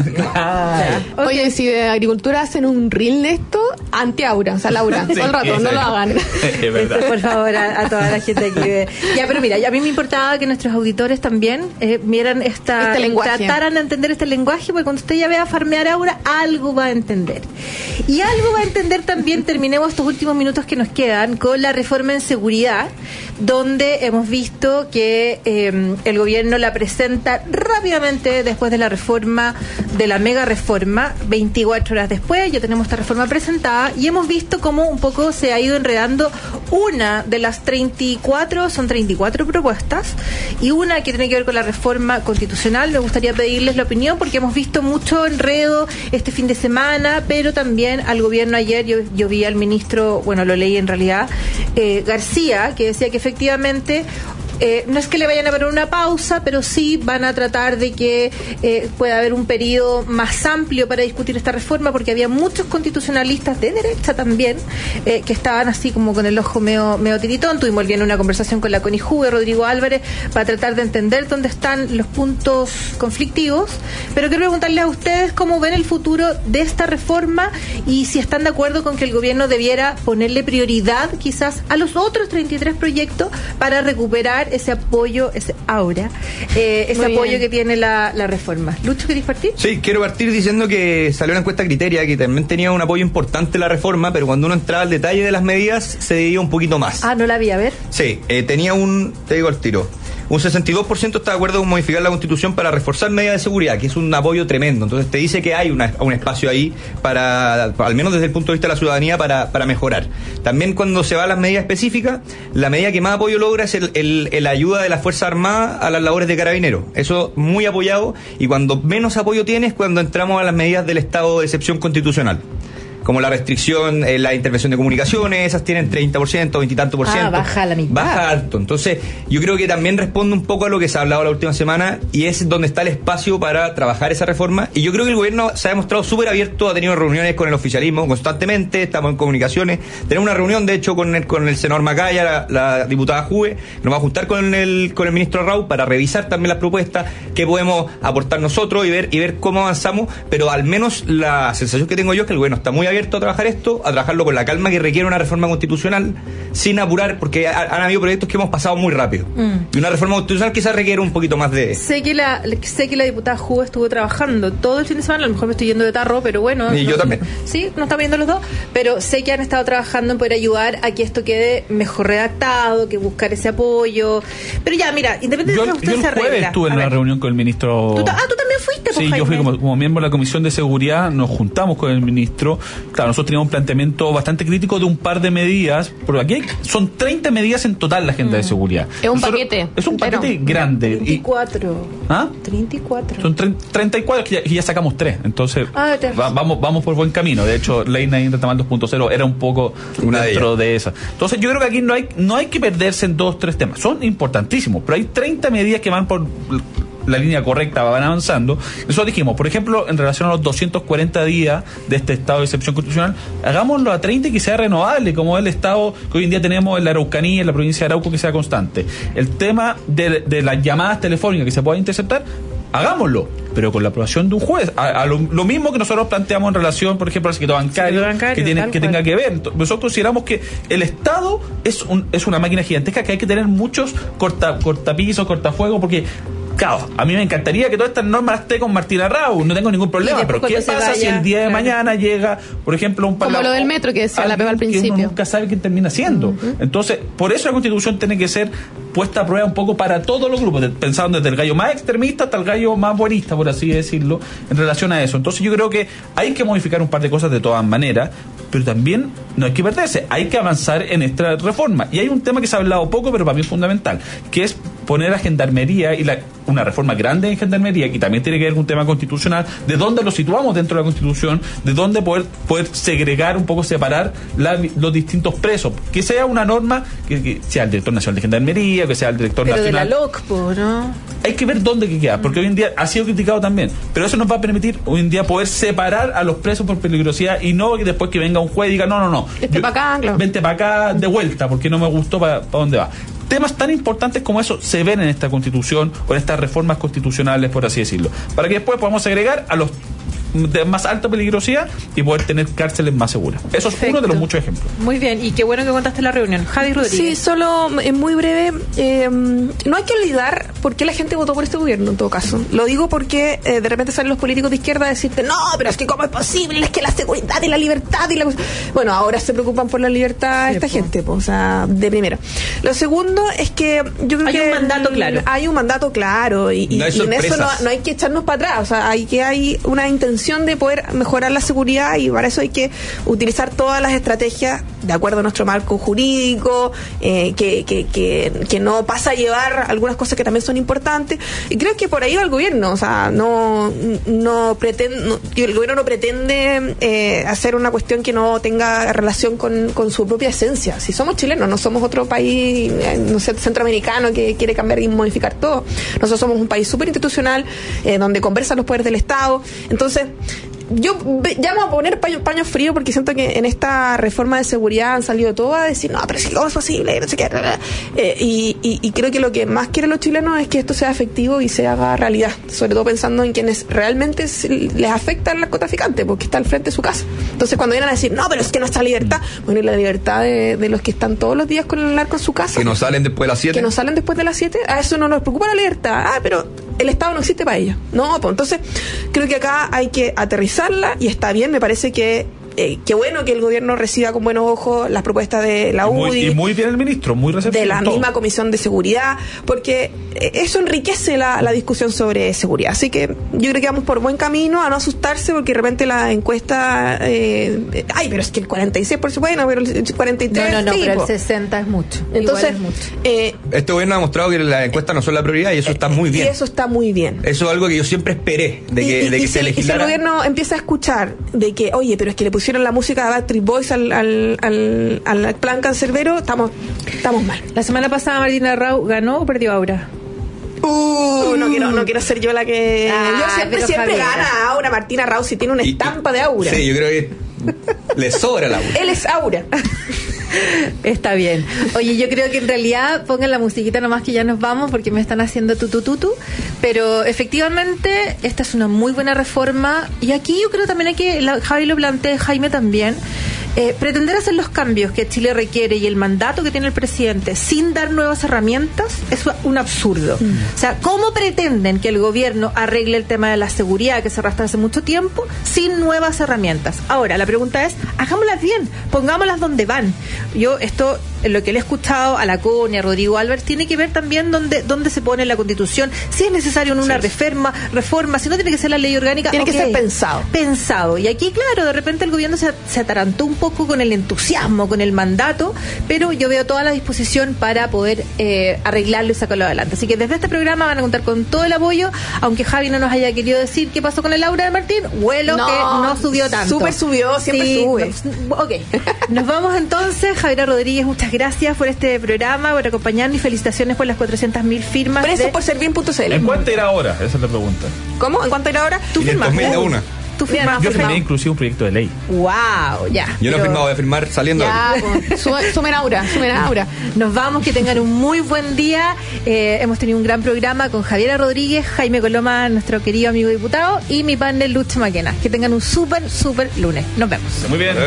[SPEAKER 6] Oye, si de agricultura hacen un reel de esto, anti-aura, o sea, Laura, todo el rato, no lo hagan.
[SPEAKER 7] Es verdad.
[SPEAKER 2] Por favor, a toda la gente que ya, pero mira, a mí me importaba que nuestros auditores también vieran este lenguaje, trataran de entender este lenguaje, porque cuando usted ya vea farmear aura, algo va a entender. Y algo va a entender también, terminemos estos últimos minutos que nos quedan, con la reforma en seguridad, donde hemos visto que el gobierno la presenta rápidamente después de la reforma, de la mega reforma, 24 horas después ya tenemos esta reforma presentada y hemos visto cómo un poco se ha ido enredando una de las 34, son 34 propuestas, y una que tiene que ver con la reforma constitucional. Me gustaría pedirles la opinión porque hemos visto mucho enredo este fin de semana, pero también al gobierno ayer, yo vi al ministro, bueno, lo leí en realidad, García, que decía que efectivamente no es que le vayan a poner una pausa, pero sí van a tratar de que pueda haber un periodo más amplio para discutir esta reforma, porque había muchos constitucionalistas de derecha también que estaban así como con el ojo medio tiritón. Tuvimos bien una conversación con la CONIJU de Rodrigo Álvarez para tratar de entender dónde están los puntos conflictivos, pero quiero preguntarles a ustedes cómo ven el futuro de esta reforma y si están de acuerdo con que el gobierno debiera ponerle prioridad quizás a los otros 33 proyectos para recuperar mostrar ese apoyo, ese aura, ese
[SPEAKER 6] Muy
[SPEAKER 2] apoyo
[SPEAKER 6] bien.
[SPEAKER 2] que tiene la reforma. Lucho, ¿querés partir?
[SPEAKER 8] Sí, quiero partir diciendo que salió una encuesta Criteria que también tenía un apoyo importante la reforma, pero cuando uno entraba al detalle de las medidas se dividía un poquito más.
[SPEAKER 2] Ah, no la vi, a ver.
[SPEAKER 8] Sí, tenía te digo al tiro, un 62% está de acuerdo con modificar la Constitución para reforzar medidas de seguridad, que es un apoyo tremendo. Entonces te dice que hay un espacio ahí para, al menos desde el punto de vista de la ciudadanía, para mejorar. También cuando se va a las medidas específicas, la medida que más apoyo logra es la ayuda de la Fuerza Armada a las labores de carabineros. Eso muy apoyado, y cuando menos apoyo tiene es cuando entramos a las medidas del estado de excepción constitucional, como la restricción, la intervención de comunicaciones. Esas tienen 30%, 20 y tanto por ciento.
[SPEAKER 2] Baja la mitad.
[SPEAKER 8] Baja alto. Entonces, yo creo que también responde un poco a lo que se ha hablado la última semana, y es donde está el espacio para trabajar esa reforma. Y yo creo que el gobierno se ha demostrado súper abierto, ha tenido reuniones con el oficialismo constantemente, estamos en comunicaciones. Tenemos una reunión, de hecho, con el senador Macaya, la diputada Juve. Nos va a juntar con el ministro Raúl para revisar también las propuestas, qué podemos aportar nosotros y ver cómo avanzamos. Pero al menos la sensación que tengo yo es que el gobierno está muy abierto a trabajar esto, a trabajarlo con la calma que requiere una reforma constitucional, sin apurar, porque han habido proyectos que hemos pasado muy rápido. Y una reforma constitucional quizás requiere un poquito más de...
[SPEAKER 2] Sé que la diputada Juve estuvo trabajando todo el fin de semana, a lo mejor me estoy yendo de tarro, pero bueno.
[SPEAKER 8] Y yo también.
[SPEAKER 2] Sí, nos estamos viendo los dos, pero sé que han estado trabajando en poder ayudar a que esto quede mejor redactado, que buscar ese apoyo. Pero ya, mira, independientemente
[SPEAKER 7] Yo
[SPEAKER 2] de
[SPEAKER 7] el
[SPEAKER 2] usted se
[SPEAKER 7] jueves
[SPEAKER 2] arregla.
[SPEAKER 7] estuve en una reunión con el ministro...
[SPEAKER 2] ¿Tú también fuiste?
[SPEAKER 7] Sí, yo fui como miembro de la Comisión de Seguridad, nos juntamos con el ministro. Claro, nosotros teníamos un planteamiento bastante crítico de un par de medidas, porque aquí son 30 medidas en total la agenda de seguridad.
[SPEAKER 15] Es un paquete.
[SPEAKER 7] Es un paquete grande.
[SPEAKER 2] 34.
[SPEAKER 7] ¿Ah?
[SPEAKER 2] 34.
[SPEAKER 7] Son 34 que ya sacamos 3, entonces
[SPEAKER 2] tenés
[SPEAKER 7] vamos por buen camino. De hecho, Ley Nain Retamal 2.0 era un poco
[SPEAKER 8] una
[SPEAKER 7] dentro de esa. Entonces yo creo que aquí no hay que perderse en 2-3 temas, son importantísimos, pero hay 30 medidas que van por la línea correcta, van avanzando. Nosotros dijimos, por ejemplo, en relación a los 240 días de este estado de excepción constitucional, hagámoslo a 30 y que sea renovable, como el estado que hoy en día tenemos en la Araucanía, en la provincia de Arauco, que sea constante. El tema de las llamadas telefónicas que se puedan interceptar, hagámoslo, pero con la aprobación de un juez. Lo mismo que nosotros planteamos en relación, por ejemplo, al secreto bancario, que tenga que ver. Nosotros consideramos que el Estado es una máquina gigantesca, que hay que tener muchos cortapisos, cortafuegos, porque claro, a mí me encantaría que todas estas normas las esté con Martina Rau, no tengo ningún problema, pero ¿qué pasa si el día de mañana llega, por ejemplo, un
[SPEAKER 15] como lo del metro que decía la Pepa al principio?
[SPEAKER 7] Que uno nunca sabe quién termina siendo. Entonces, por eso la Constitución tiene que ser puesta a prueba un poco para todos los grupos, pensando desde el gallo más extremista hasta el gallo más buenista, por así decirlo, en relación a eso. Entonces yo creo que hay que modificar un par de cosas de todas maneras, pero también no hay que perderse, hay que avanzar en esta reforma. Y hay un tema que se ha hablado poco, pero para mí es fundamental, que es poner a Gendarmería y una reforma grande en Gendarmería, que también tiene que ver con un tema constitucional, de dónde lo situamos dentro de la Constitución, de dónde poder segregar un poco, separar los distintos presos, que sea una norma que sea el director nacional de Gendarmería, que sea el director nacional.
[SPEAKER 2] Pero de la LOCPO, ¿no?
[SPEAKER 7] Hay que ver dónde queda, porque hoy en día ha sido criticado también, pero eso nos va a permitir hoy en día poder separar a los presos por peligrosidad, y no que después que venga un juez y diga no.
[SPEAKER 15] Vente para acá, claro.
[SPEAKER 7] Vente para acá de vuelta, porque no me gustó para dónde va. Temas tan importantes como eso se ven en esta Constitución o en estas reformas constitucionales, por así decirlo, para que después podamos agregar a los de más alta peligrosidad y poder tener cárceles más seguras. Eso es uno de los muchos ejemplos.
[SPEAKER 2] Muy bien, y qué bueno que contaste la reunión. Javi Rodríguez.
[SPEAKER 6] Sí, solo muy breve. No hay que olvidar por qué la gente votó por este gobierno, en todo caso. Lo digo porque de repente salen los políticos de izquierda a decirte, no, pero es que cómo es posible, es que la seguridad y la libertad y la... Bueno, ahora se preocupan por la libertad esta gente, pues, o sea, de primero. Lo segundo es que yo creo que
[SPEAKER 2] hay un mandato claro.
[SPEAKER 6] Hay un mandato claro y en eso no hay que echarnos para atrás. O sea, hay una intención de poder mejorar la seguridad, y para eso hay que utilizar todas las estrategias de acuerdo a nuestro marco jurídico, que no pasa a llevar algunas cosas que también son importantes, y creo que por ahí va el gobierno. O sea, el gobierno no pretende hacer una cuestión que no tenga relación con su propia esencia. Si somos chilenos, no somos otro país, no sé, centroamericano que quiere cambiar y modificar todo. Nosotros somos un país súper institucional, donde conversan los poderes del Estado. Entonces, ya vamos a poner paño frío, porque siento que en esta reforma de seguridad han salido todos a decir, no, pero si todo es posible, no sé qué. Y creo que lo que más quieren los chilenos es que esto sea efectivo y se haga realidad, sobre todo pensando en quienes realmente les afecta el narcotraficante, porque está al frente de su casa. Entonces, cuando vienen a decir, no, pero es que nuestra libertad, bueno, y la libertad de los que están todos los días con el narco en su casa,
[SPEAKER 8] que no salen después de las 7,
[SPEAKER 6] que no salen después de las 7, a eso no nos preocupa la libertad. Pero el Estado no existe para ellos. No, pues entonces creo que acá hay que aterrizarla, y está bien, me parece que qué bueno que el gobierno reciba con buenos ojos las propuestas de la UDI.
[SPEAKER 7] Y muy bien el ministro, muy receptivo.
[SPEAKER 6] De la misma Comisión de Seguridad, porque eso enriquece la discusión sobre seguridad. Así que yo creo que vamos por buen camino, a no asustarse, porque de repente la encuesta... pero es que el 46%, bueno, pero el 43%...
[SPEAKER 2] No, pero el 60% es mucho.
[SPEAKER 6] Entonces,
[SPEAKER 2] es mucho.
[SPEAKER 8] Este gobierno ha demostrado que las encuestas no son la prioridad, y eso está muy bien.
[SPEAKER 6] Y eso está muy bien.
[SPEAKER 8] Eso es algo que yo siempre esperé, de que se legislara.
[SPEAKER 6] Y si el gobierno empieza a escuchar de que, oye, pero es que le pusieron la música de Backstreet Boys al plan cancerbero, estamos mal.
[SPEAKER 2] La semana pasada Martina Rau ganó o perdió Aura.
[SPEAKER 6] No quiero ser yo la que... yo siempre gana Aura. Martina Rau, si tiene una estampa de Aura.
[SPEAKER 8] Sí, yo creo que le sobra la Aura.
[SPEAKER 6] Él es Aura.
[SPEAKER 2] Está bien. Oye, yo creo que en realidad pongan la musiquita nomás, que ya nos vamos, porque me están haciendo tutu. Pero efectivamente esta es una muy buena reforma, y aquí yo creo también hay que, Javi lo plantea, Jaime también, pretender hacer los cambios que Chile requiere y el mandato que tiene el presidente sin dar nuevas herramientas es un absurdo. O sea, ¿cómo pretenden que el gobierno arregle el tema de la seguridad que se arrastra hace mucho tiempo sin nuevas herramientas? Ahora, la pregunta es, hagámoslas bien, pongámoslas donde van. Yo esto, lo que le he escuchado a la CONI, a Rodrigo Álvarez, tiene que ver también dónde se pone la Constitución, si es necesario en una reforma, si no tiene que ser la ley orgánica,
[SPEAKER 6] tiene que ser pensado.
[SPEAKER 2] Y aquí, claro, de repente el gobierno se atarantó un poco con el entusiasmo, con el mandato, pero yo veo toda la disposición para poder arreglarlo y sacarlo adelante. Así que desde este programa van a contar con todo el apoyo, aunque Javi no nos haya querido decir qué pasó con el Aura de Martín, que no subió tanto.
[SPEAKER 6] Súper subió, siempre sube.
[SPEAKER 2] Ok, nos vamos entonces. Javiera Rodríguez, muchas gracias por este programa, por acompañarnos, y felicitaciones por las 400.000 firmas.
[SPEAKER 6] Presos por Servin.cl.
[SPEAKER 7] ¿En cuánto irá ahora? Esa es la pregunta.
[SPEAKER 6] ¿Cómo? ¿En cuánto irá ahora?
[SPEAKER 8] Tú firmaste.
[SPEAKER 2] Tú firmaste.
[SPEAKER 7] Yo firmé inclusive un proyecto de ley.
[SPEAKER 2] Wow, ya.
[SPEAKER 8] Yo no he firmado, voy a firmar saliendo.
[SPEAKER 2] Ya, sumen Aura. Nos vamos, que tengan un muy buen día. Hemos tenido un gran programa con Javiera Rodríguez, Jaime Coloma, nuestro querido amigo diputado, y mi panel Lucho Maquena. Que tengan un súper lunes. Nos vemos.
[SPEAKER 7] Muy bien.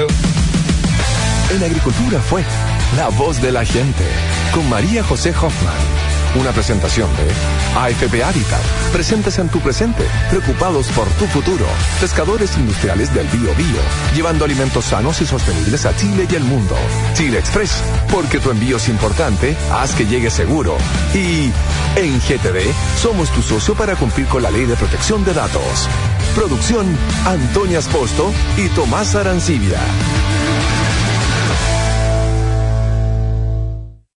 [SPEAKER 1] En Agricultura fue La Voz de la Gente, con María José Hoffman. Una presentación de AFP Habitat, presentes en tu presente, preocupados por tu futuro. Pescadores industriales del Biobío, llevando alimentos sanos y sostenibles a Chile y el mundo. Chile Express, porque tu envío es importante, haz que llegue seguro. Y en GTD, somos tu socio para cumplir con la Ley de Protección de Datos. Producción, Antonia Esposto y Tomás Arancibia.